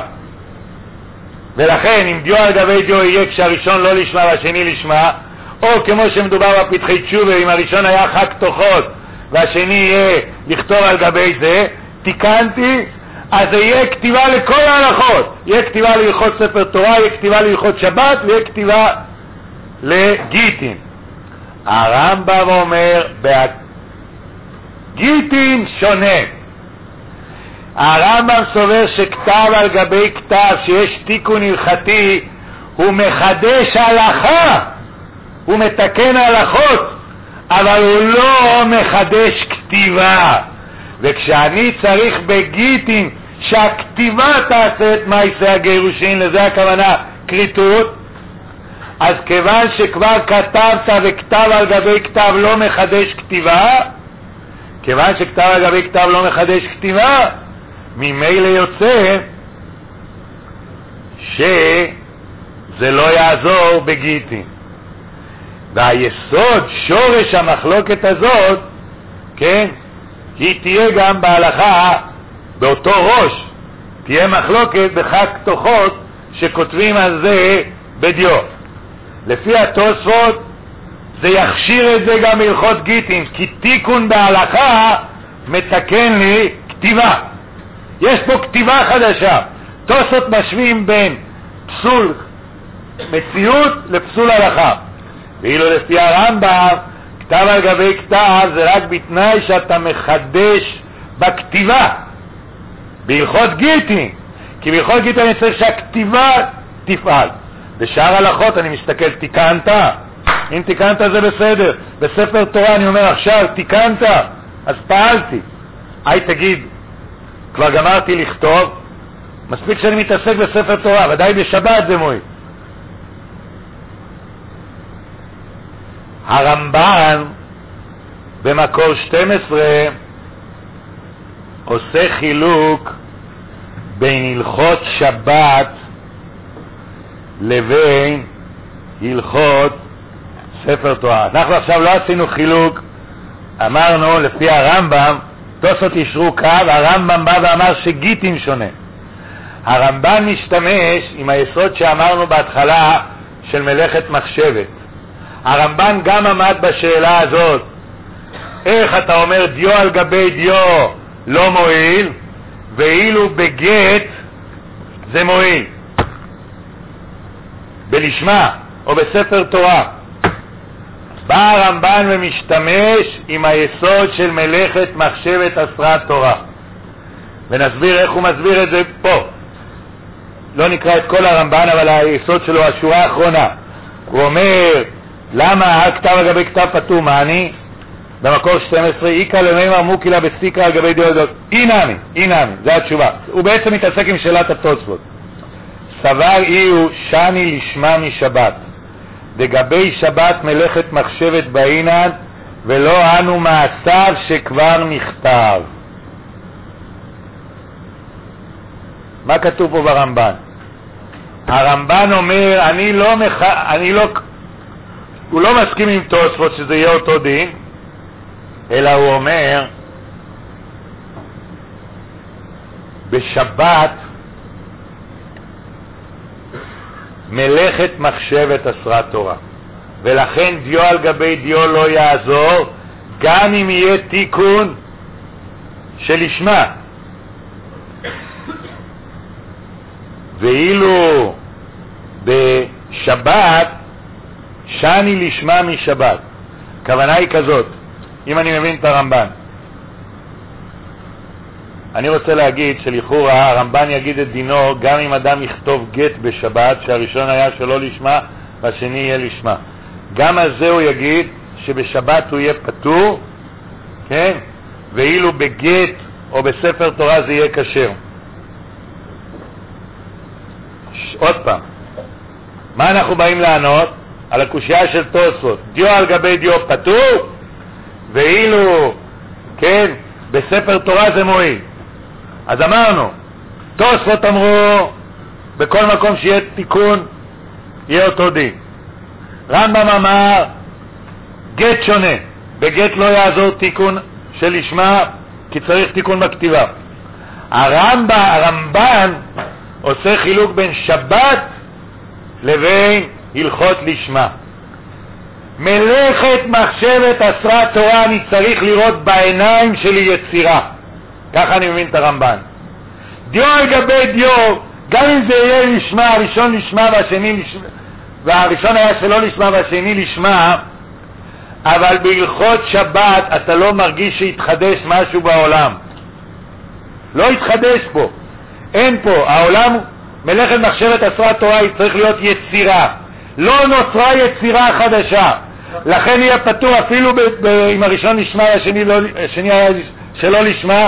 ולכן אם דיו על גבי דיו יהיה כשהראשון לא לשמה והשני לשמה, או כמו שמדובר בפתחי תשובה, אם הראשון היה חג תוחות והשני יהיה לכתוב על גבי זה, תיקנתי, אז זה יהיה כתיבה לכל ההלכות. יהיה כתיבה להלכות ספר תורה, יהיה כתיבה להלכות שבת, ויהיה כתיבה לגיטין. הרמב"ם אומר, גיטין שונה. הרמב"ם סובר שכתב על גבי כתב שיש תיקון הלכתי הוא מחדש הלכה, הוא מתקן הלכות, אבל הוא לא מחדש כתיבה. וכשאני צריך בגיטין שהכתיבה תעשה את מעשה הגירושין, לזה הכוונה כריתות, אז כיוון שכבר כתבת וכתב על גבי כתב לא מחדש כתיבה, כיוון שכתב על גבי כתב לא מחדש כתיבה, ממילא יוצא שזה לא יעזור בגיטין. והיסוד, שורש המחלוקת הזאת, כן, היא תהיה גם בהלכה באותו ראש, תהיה מחלוקת בחג תוכות שכותבים על זה בדיו. לפי התוספות זה יכשיר את זה גם בהלכות גיטין, כי תיקון בהלכה מתקן לי כתיבה. יש פה כתיבה חדשה. תוספות משווים בין פסול מציאות לפסול הלכה, ואילו לפי הרמב"ם כתב על גבי כתב זה רק בתנאי שאתה מחדש בכתיבה בהלכות גיטין, כי בהלכות גיטין אני צריך שהכתיבה תפעל. בשאר הלכות אני מסתכל, תיקנת? אם תיקנת זה בסדר. בספר תורה אני אומר עכשיו תיקנת, אז פעלתי. היי תגיד, כבר גמרתי לכתוב, מספיק שאני מתעסק בספר תורה, ודאי בשבת זה מועיל. הרמב"ן במקור שתים עשרה עושה חילוק בין הלכות שבת לבין הלכות ספר תורה. אנחנו עכשיו לא עשינו חילוק, אמרנו לפי הרמב"ם, תוספות ישרו קו, הרמב"ם בא ואמר שגיטין שונה. הרמב"ן משתמש עם היסוד שאמרנו בהתחלה של מלאכת מחשבת. הרמב"ן גם עמד בשאלה הזאת, איך אתה אומר דיו על גבי דיו לא מועיל, ואילו בגט זה מועיל, בלשמה או בספר תורה. בא הרמב"ן ומשתמש עם היסוד של מלאכת מחשבת אסרת תורה, ונסביר איך הוא מסביר את זה פה. לא נקרא את כל הרמב"ן, אבל היסוד שלו, השורה האחרונה, הוא אומר למה הכתב על גבי כתב פטור מעני במקור שתים עשרה, איקה למימר מוקילה בסיקה על גבי דיודות, אינמי, אינמי, זה התשובה. הוא בעצם מתעסק עם שאלת התוספות. סבר איהו שני לשמה משבת, לגבי שבת מלאכת מחשבת בעינן, ולא אנו מעשיו שכבר נכתב. מה כתוב פה ברמב"ן? הרמב"ן אומר, אני לא מח... אני לא... הוא לא מסכים עם תוספות שזה יהיה אותו דין, אלא הוא אומר, בשבת מלאכת מחשבת אסרת תורה, ולכן דיו על גבי דיו לא יעזור, גם אם יהיה תיקון שלשמה. ואילו בשבת שני לשמה משבת. הכוונה היא כזאת, אם אני מבין את הרמב"ן, אני רוצה להגיד שלכאורה הרמב"ן יגיד את דינו גם אם אדם יכתוב גט בשבת, שהראשון היה שלא לשמה והשני יהיה לשמה, גם על זה הוא יגיד שבשבת הוא יהיה פטור, כן? ואילו בגט או בספר תורה זה יהיה כשר. עוד פעם, מה אנחנו באים לענות? על הקושיה של תוספות, דיו על גבי דיו פטור, ואילו, כן, בספר תורה זה מועיל. אז אמרנו, תוספות אמרו, בכל מקום שיהיה תיקון, יהיה אותו דין. רמב"ם אמר, גט שונה, בגט לא יעזור תיקון של לשמה, כי צריך תיקון בכתיבה. הרמב"ם, הרמב"ן עושה חילוק בין שבת לבין הלכות לשמה. מלאכת מחשבת אסרת תורה אני צריך לראות בעיניים שלי יצירה, ככה אני מבין את הרמב"ן. דיו על גבי דיו, גם אם זה יהיה לשמה, הראשון לשמה והשני לשמה, והראשון היה שלא לשמה והשני לשמה, אבל בהלכות שבת אתה לא מרגיש שהתחדש משהו בעולם. לא יתחדש פה, אין פה, העולם מלאכת מחשבת עשרה תורה היא צריך להיות יצירה, לא נוצרה יצירה חדשה, לכן יהיה פטור אפילו ב- ב- אם הראשון לשמה השני, לא, השני היה שלא לשמה.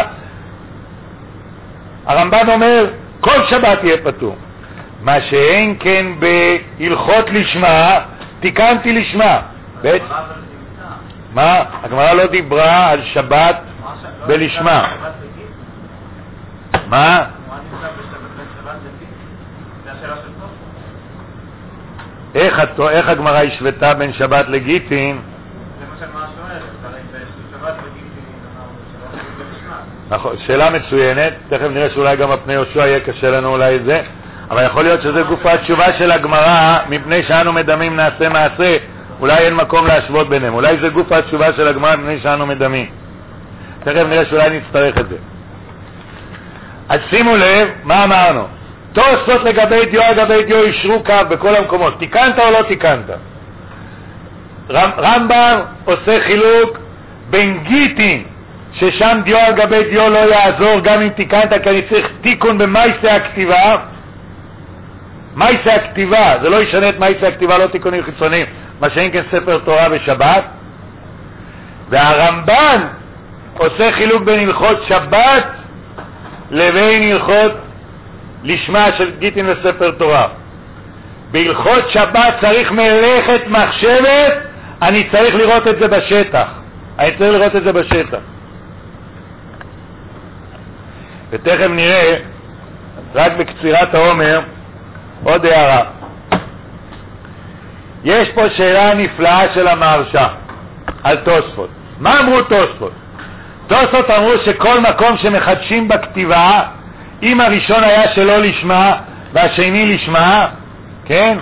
הרמב"ן אומר כל שבת יהיה פטור, מה שאין כן בהלכות לשמה תיקנתי לשמה. בית... מה? הגמרא לא דיברה על שבת בלשמה. מה? איך, איך הגמרא השוותה בין שבת לגיטין? זה מה שהגמרא שואלת, הרי בשבת לגיטין נכון, שאלה מצוינת, תכף נראה שאולי גם הפני יהושע יהיה קשה לנו אולי זה, אבל יכול להיות שזה גוף התשובה של הגמרא, מפני שאנו מדמים נעשה מעשה, אולי אין מקום להשוות ביניהם, אולי זה גוף התשובה של הגמרא מפני שאנו מדמים. תכף נראה שאולי נצטרך את זה. אז שימו לב, מה אמרנו? תוספות לגבי דיו לגבי דיו ישרו קו בכל המקומות, תיקנת או לא תיקנת? רמב"ם עושה חילוק בין גיטין, ששם דיו על גבי דיו לא יעזור גם אם תיקנת, כי אני צריך תיקון במייסה הכתיבה. מייסה הכתיבה, זה לא ישנה את מייסה הכתיבה, לא תיקונים חיצוניים, מה שאין כן ספר תורה בשבת. והרמב"ן עושה חילוק בין הלכות שבת לבין הלכות לשמה של גיטין וספר תורה. בהלכות שבת צריך מלאכת מחשבת, אני צריך לראות את זה בשטח, אני צריך לראות את זה בשטח. ותכף נראה, רק בקצירת העומר, עוד הערה. יש פה שאלה נפלאה של המהרש"א על תוספות. מה אמרו תוספות? תוספות אמרו שכל מקום שמחדשים בכתיבה, אם הראשון היה שלא לשמה והשני לשמה, כן?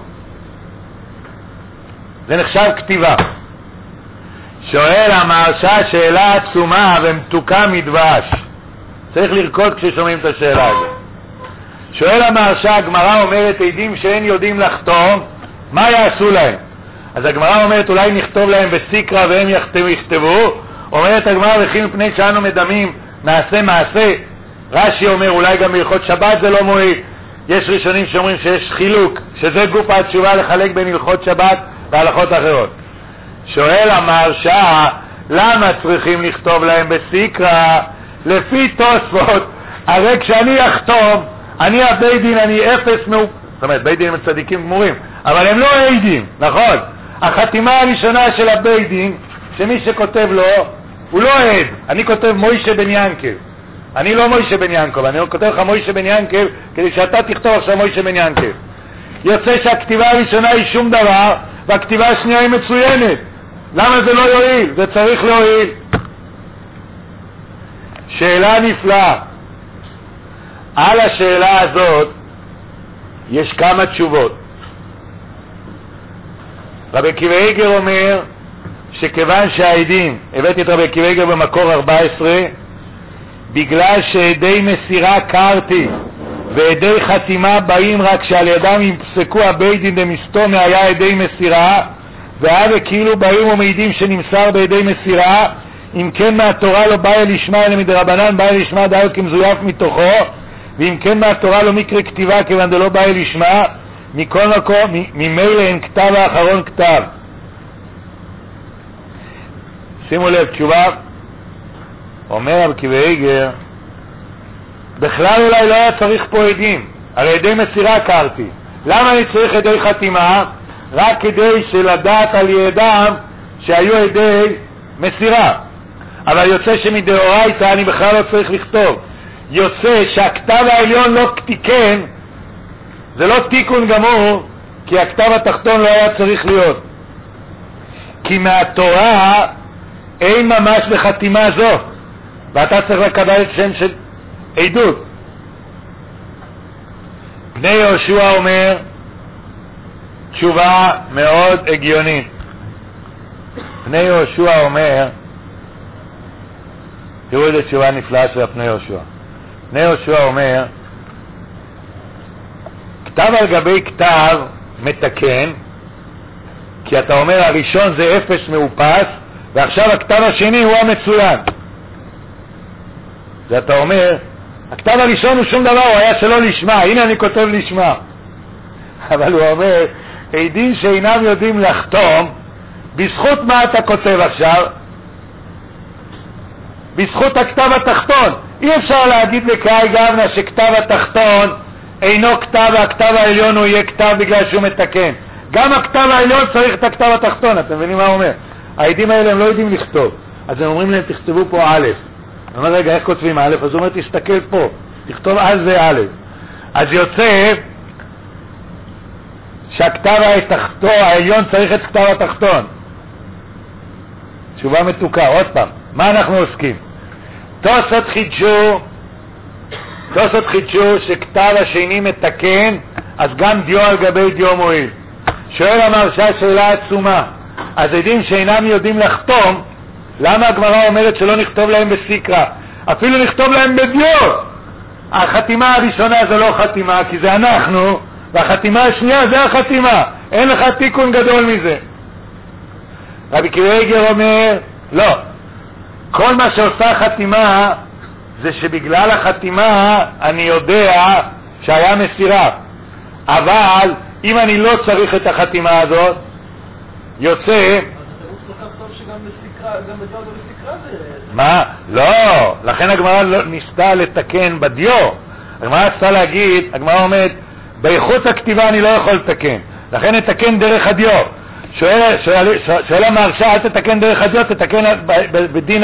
זה נחשב כתיבה. שואל המהרש"א שאלה עצומה ומתוקה מדבש. צריך לרקוד כששומעים את השאלה הזאת. שואל המהרש"א, הגמרא אומרת עדים שאין יודעים לחתום, מה יעשו להם? אז הגמרא אומרת אולי נכתוב להם בסיקרא והם יכתבו, יכתבו. אומרת הגמרא וכי מפני שאנו מדמים נעשה מעשה. רש"י אומר אולי גם בהלכות שבת זה לא מועיל. יש ראשונים שאומרים שיש חילוק, שזה גוף התשובה לחלק בין הלכות שבת והלכות אחרות. שואל המהרש"א, למה צריכים לכתוב להם בסיקרא? לפי תוספות, הרי כשאני אחתום, אני הבית דין, אני אפס מאופ... זאת אומרת, בית דין הם צדיקים גמורים, אבל הם לא עדים, נכון? החתימה הראשונה של הבית דין, שמי שכותב לו, הוא לא עד. אני כותב מוישה בן ינקב. אני לא מוישה בן ינקב, אני כותב לך מוישה בן ינקב, כדי שאתה תכתוב עכשיו מוישה בן ינקב. יוצא שהכתיבה הראשונה היא שום דבר, והכתיבה השנייה היא מצוינת. למה זה לא יועיל? זה צריך להועיל. שאלה נפלאה. על השאלה הזאת יש כמה תשובות. רבי עקיבא איגר אומר שכיוון שהעדים, הבאתי את רבי עקיבא איגר במקור ארבע עשרה, בגלל שעדי מסירה קרתי ועדי חתימה באים רק שעל ידם יפסקו הבית דין דמסתום היה עדי מסירה, והווה כאילו באים ומעידים שנמסר בידי מסירה, אם כן מהתורה לא בא לשמה אלא מדרבנן בא לשמה דיו כמזויף מתוכו, ואם כן מהתורה לא מקרא כתיבה כיוון דלא בא לשמה, מכל מקום ממילא אין כתב האחרון כתב. שימו לב, תשובה. אומר רבי עקיבא איגר, בכלל אולי לא היה צריך פה עדים, על ידי מסירה קרתי. למה אני צריך ידי חתימה? רק כדי שלדעת על ידם שהיו ידי מסירה. אבל יוצא שמדאורייתא אני בכלל לא צריך לכתוב. יוצא שהכתב העליון לא תיקן, זה לא תיקון גמור, כי הכתב התחתון לא היה צריך להיות. כי מהתורה אין ממש בחתימה זו, ואתה צריך לקבל את שם של עדות. בני יהושע אומר תשובה מאוד הגיונית. בני יהושע אומר, תראו איזה תשובה נפלאה של בני יהושע. בני יהושע אומר, כתב על גבי כתב מתקן, כי אתה אומר הראשון זה אפס מאופס, ועכשיו הכתב השני הוא המצוין. זה אתה אומר הכתב הראשון הוא שום דבר, הוא היה שלא לשמה, הנה אני כותב לשמה. אבל הוא אומר, עדים שאינם יודעים לחתום, בזכות מה אתה כותב עכשיו? בזכות הכתב התחתון. אי אפשר להגיד לקראי גבנה שכתב התחתון אינו כתב והכתב העליון הוא יהיה כתב בגלל שהוא מתקן. גם הכתב העליון צריך את הכתב התחתון, אתם מבינים מה הוא אומר? העדים האלה הם לא יודעים לכתוב, אז הם אומרים להם תכתבו פה א'. אני אומר רגע איך כותבים א'? אז הוא אומר תסתכל פה, תכתוב על זה א'. אז יוצא שהכתב התחתון, העליון צריך את כתב התחתון. תשובה מתוקה, עוד פעם, מה אנחנו עוסקים? תוספות חידשו, תוספות חידשו שכתב השני מתקן, אז גם דיו על גבי דיו מועיל. שואל המרשה שאלה עצומה, אז עדים שאינם יודעים לחתום, למה הגמרא אומרת שלא נכתוב להם בסיקרא? אפילו נכתוב להם בדיו. החתימה הראשונה זה לא חתימה, כי זה אנחנו, והחתימה השנייה זה החתימה, אין לך תיקון גדול מזה. רבי קיוויגר אומר, לא, כל מה שעושה חתימה זה שבגלל החתימה אני יודע שהיה מסירה, אבל אם אני לא צריך את החתימה הזאת, יוצא... אז אתה רוץ כל כך טוב שגם בסקרה, גם בדיו גם בסקרה זה... מה? לא, לכן הגמרא לא ניסתה לתקן בדיו. הגמרא ניסתה להגיד, הגמרא אומרת, באיכות הכתיבה אני לא יכול לתקן, לכן נתקן דרך הדיו. שואל, שואל, שואל המהרש"א, אל תתקן דרך הדיו, תתקן בדין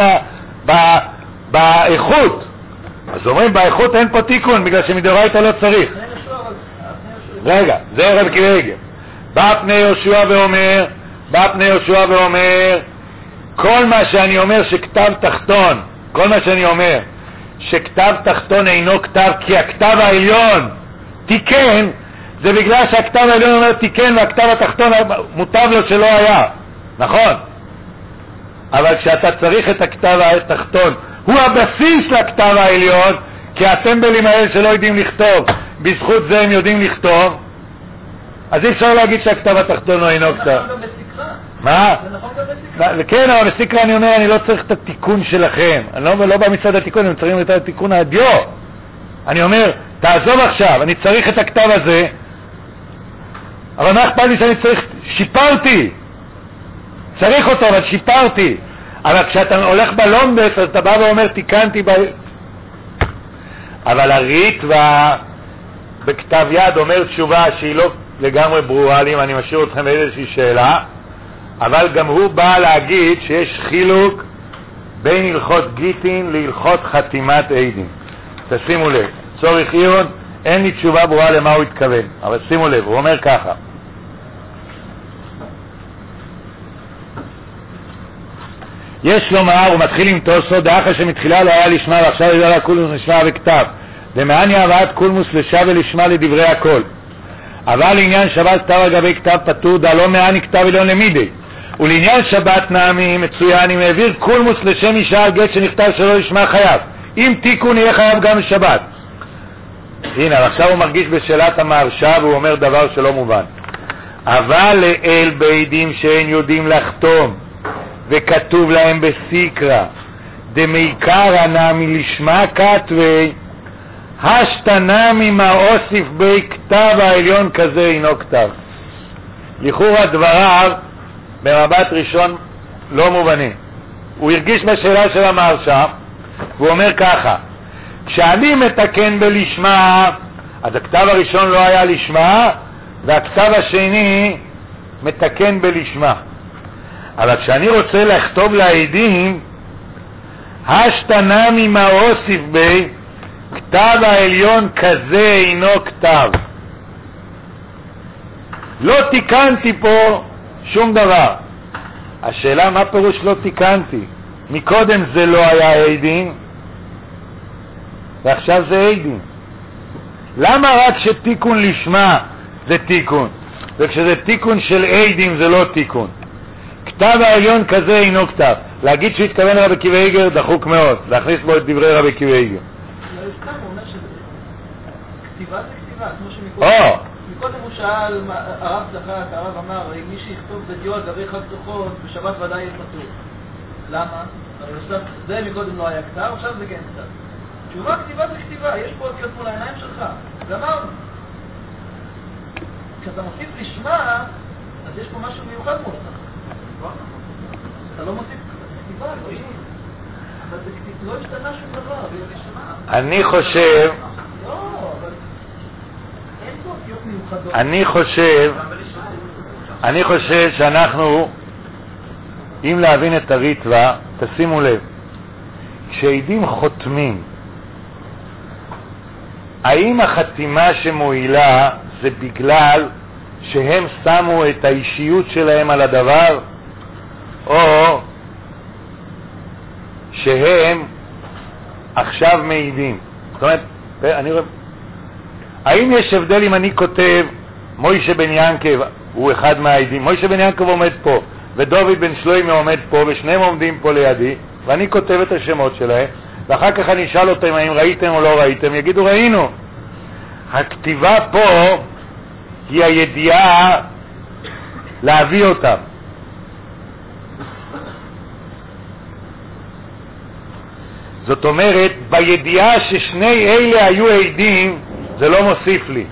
באיכות. אז אומרים, באיכות אין פה תיקון, בגלל שמדאורייתא לא צריך. רגע, זה רבי קיוויגר. בא פני יהושע ואומר, בא פני יהושע ואומר, כל מה שאני אומר שכתב תחתון, כל מה שאני אומר שכתב תחתון אינו כתב כי הכתב העליון תיקן, זה בגלל שהכתב העליון אומר תיקן והכתב התחתון מוטב לו שלא היה, נכון? אבל כשאתה צריך את הכתב התחתון, הוא הבסיס לכתב העליון, כי הטמבלים האלה שלא יודעים לכתוב, בזכות זה הם יודעים לכתוב, אז אי אפשר להגיד שהכתב התחתון הוא אינו כתב. זה נכון גם בסקרא. מה? זה נכון גם בסקרא. כן, אבל בסקרא אני אומר, אני לא צריך את התיקון שלכם. אני לא, לא בא מצד התיקון, אני צריך את התיקון הדיו. אני אומר, תעזוב עכשיו, אני צריך את הכתב הזה, אבל מה אכפת לי שאני צריך, שיפרתי. צריך אותו, אבל שיפרתי. אבל כשאתה הולך בלומדס, אז אתה בא ואומר, תיקנתי ב... אבל הריטב"א בכתב יד אומר תשובה שהיא לא לגמרי ברורה לי, אני משאיר אתכם באיזושהי שאלה, אבל גם הוא בא להגיד שיש חילוק בין הלכות גיטין להלכות חתימת עדים. תשימו לב, צורך עיון, אין לי תשובה ברורה למה הוא התכוון, אבל שימו לב, הוא אומר ככה, יש לומר, הוא מתחיל עם תוספות, דאחר שמתחילה לא היה לשמה ועכשיו ידע לה קולמוס לשמה וכתב, ומעניין הבאת קולמוס לשמה ולשמה לדברי הכל. אבל לעניין שבת כתב על גבי כתב פטור, דה לא מעני כתב עליון למידי. ולעניין שבת נעמי מצוין, אם העביר קולמוס לשם אישה על גט שנכתב שלא לשמה חייב. אם תיקון יהיה חייב גם לשבת. הנה, עכשיו הוא מרגיש בשאלת המהרש"א והוא אומר דבר שלא מובן. אבל לאל בעדים שאין יודעים לחתום, וכתוב להם בסיקרא, דמעיקרא נעמי לשמה כתבי, השתנה ממה אוסיף בי כתב העליון כזה אינו כתב. לכאורה דבריו במבט ראשון לא מובנים. הוא הרגיש בשאלה של המהרש"א והוא אומר ככה, כשאני מתקן בלשמה, אז הכתב הראשון לא היה לשמה והכתב השני מתקן בלשמה, אבל כשאני רוצה לכתוב לעדים, השתנה ממה אוסיף בי כתב העליון כזה אינו כתב. לא תיקנתי פה שום דבר. השאלה מה פירוש לא תיקנתי? מקודם זה לא היה עדים ועכשיו זה עדים. למה רק שתיקון לשמה זה תיקון וכשזה תיקון של עדים זה לא תיקון? כתב העליון כזה אינו כתב. להגיד שהתכוון רבי קיוויגר דחוק מאוד, להכניס בו את דברי רבי קיוויגר. כתיבה זה כתיבה, כמו שמקודם מקודם הוא שאל, הרב זחק, הרב אמר, אם מי שיכתוב בדיו על גבי חג סוכות בשבת ודאי יהיה פטור. למה? זה מקודם לא היה כתב, עכשיו זה כן כתב. תשובה כתיבה זה כתיבה, יש פה אותיות מול העיניים שלך. ואמרנו, כשאתה מוסיף לשמה, אז יש פה משהו מיוחד מולך. אתה לא מוסיף כתיבה, לא היא. אבל זה לא השתנה שום דבר. אני חושב... לא, אבל אין פה אותיות מיוחדות. אני חושב... אני חושב שאנחנו, אם להבין את הריטווה, תשימו לב, כשעדים חותמים, האם החתימה שמועילה זה בגלל שהם שמו את האישיות שלהם על הדבר, או שהם עכשיו מעידים? זאת אומרת, אני רואה, האם יש הבדל אם אני כותב מוישה בן ינקב הוא אחד מהעדים, מוישה בן ינקב עומד פה ודוד בן שלוימי עומד פה ושניהם עומדים פה לידי ואני כותב את השמות שלהם ואחר כך אני אשאל אותם האם ראיתם או לא ראיתם, יגידו ראינו. הכתיבה פה היא הידיעה להביא אותם. זאת אומרת, בידיעה ששני אלה היו עדים זה לא מוסיף לי,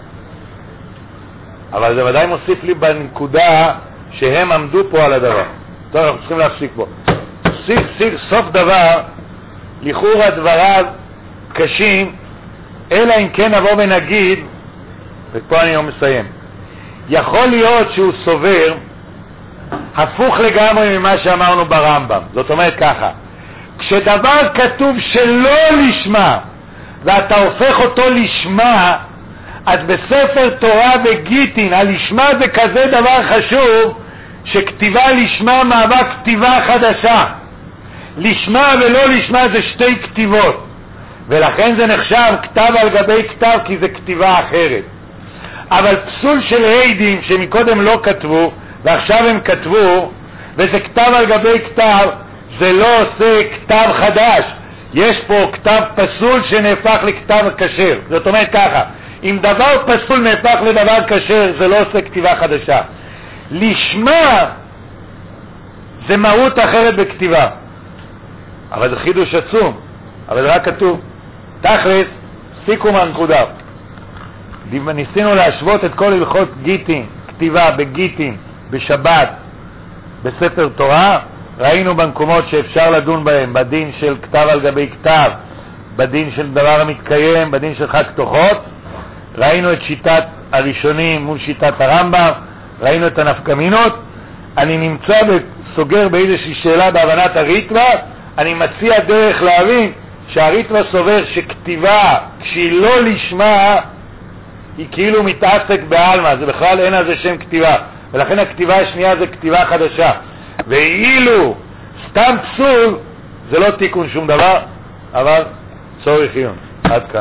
אבל זה ודאי מוסיף לי בנקודה שהם עמדו פה על הדבר. טוב, אנחנו צריכים להפסיק פה. סוף, סוף, סוף דבר, לכאורה דבריו קשים, אלא אם כן נבוא ונגיד, ופה אני לא מסיים, יכול להיות שהוא סובר הפוך לגמרי ממה שאמרנו ברמב"ם. זאת אומרת ככה, כשדבר כתוב שלא לשמה ואתה הופך אותו לשמה, אז בספר תורה וגיטין, הלשמה זה כזה דבר חשוב, שכתיבה לשמה מהווה כתיבה חדשה. לשמה ולא לשמה זה שתי כתיבות, ולכן זה נחשב כתב על גבי כתב, כי זה כתיבה אחרת. אבל פסול של עדים שמקודם לא כתבו ועכשיו הם כתבו, וזה כתב על גבי כתב, זה לא עושה כתב חדש. יש פה כתב פסול שנהפך לכתב כשר. זאת אומרת ככה, אם דבר פסול נהפך לדבר כשר, זה לא עושה כתיבה חדשה. לשמה זה מהות אחרת בכתיבה, אבל זה חידוש עצום. אבל רק כתוב תכלס, סיכום הנקודה. ניסינו להשוות את כל הלכות גיטין, כתיבה בגיטין, בשבת, בספר תורה. ראינו במקומות שאפשר לדון בהם, בדין של כתב על גבי כתב, בדין של דבר המתקיים, בדין של חג תוכות. ראינו את שיטת הראשונים מול שיטת הרמב"ם, ראינו את הנפקמינות. אני נמצא וסוגר באיזושהי שאלה בהבנת הריטווה. אני מציע דרך להבין שהריטווה סובר שכתיבה כשהיא לא לשמה היא כאילו מתעסק בעלמא, זה בכלל אין על זה שם כתיבה, ולכן הכתיבה השנייה זה כתיבה חדשה. ואילו סתם פסול זה לא תיקון שום דבר, אבל צורך עיון. עד כאן.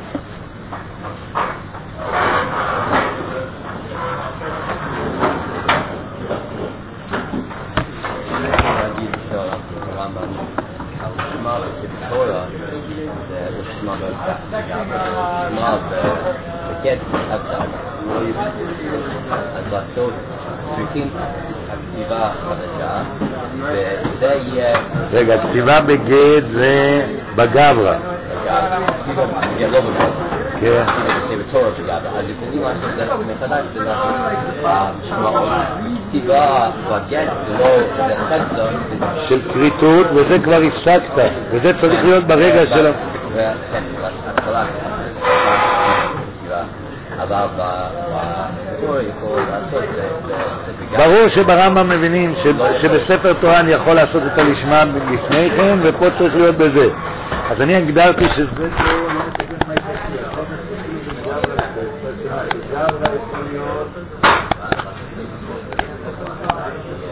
אז לעשות צריכים הכתיבה חדשה, וזה יהיה... רגע, כתיבה בגד זה בגברה. כתיבה בגד, לא בגד. כן. כתיבה בתורה בגברה. אז יכולים לעשות זה מחדש, זה לעשות משמעות. כתיבה בגד זה לא... זה חסר. של קריטות, וזה כבר הפסקת, וזה צריך להיות ברגע של... וכן, בהתחלה. אבל בתורה יכול לעשות זה... ברור שברמב"ם מבינים שבספר תורה אני יכול לעשות את הלשמה לפני כן, ופה צריך להיות בזה. אז אני הגדרתי שזה לא...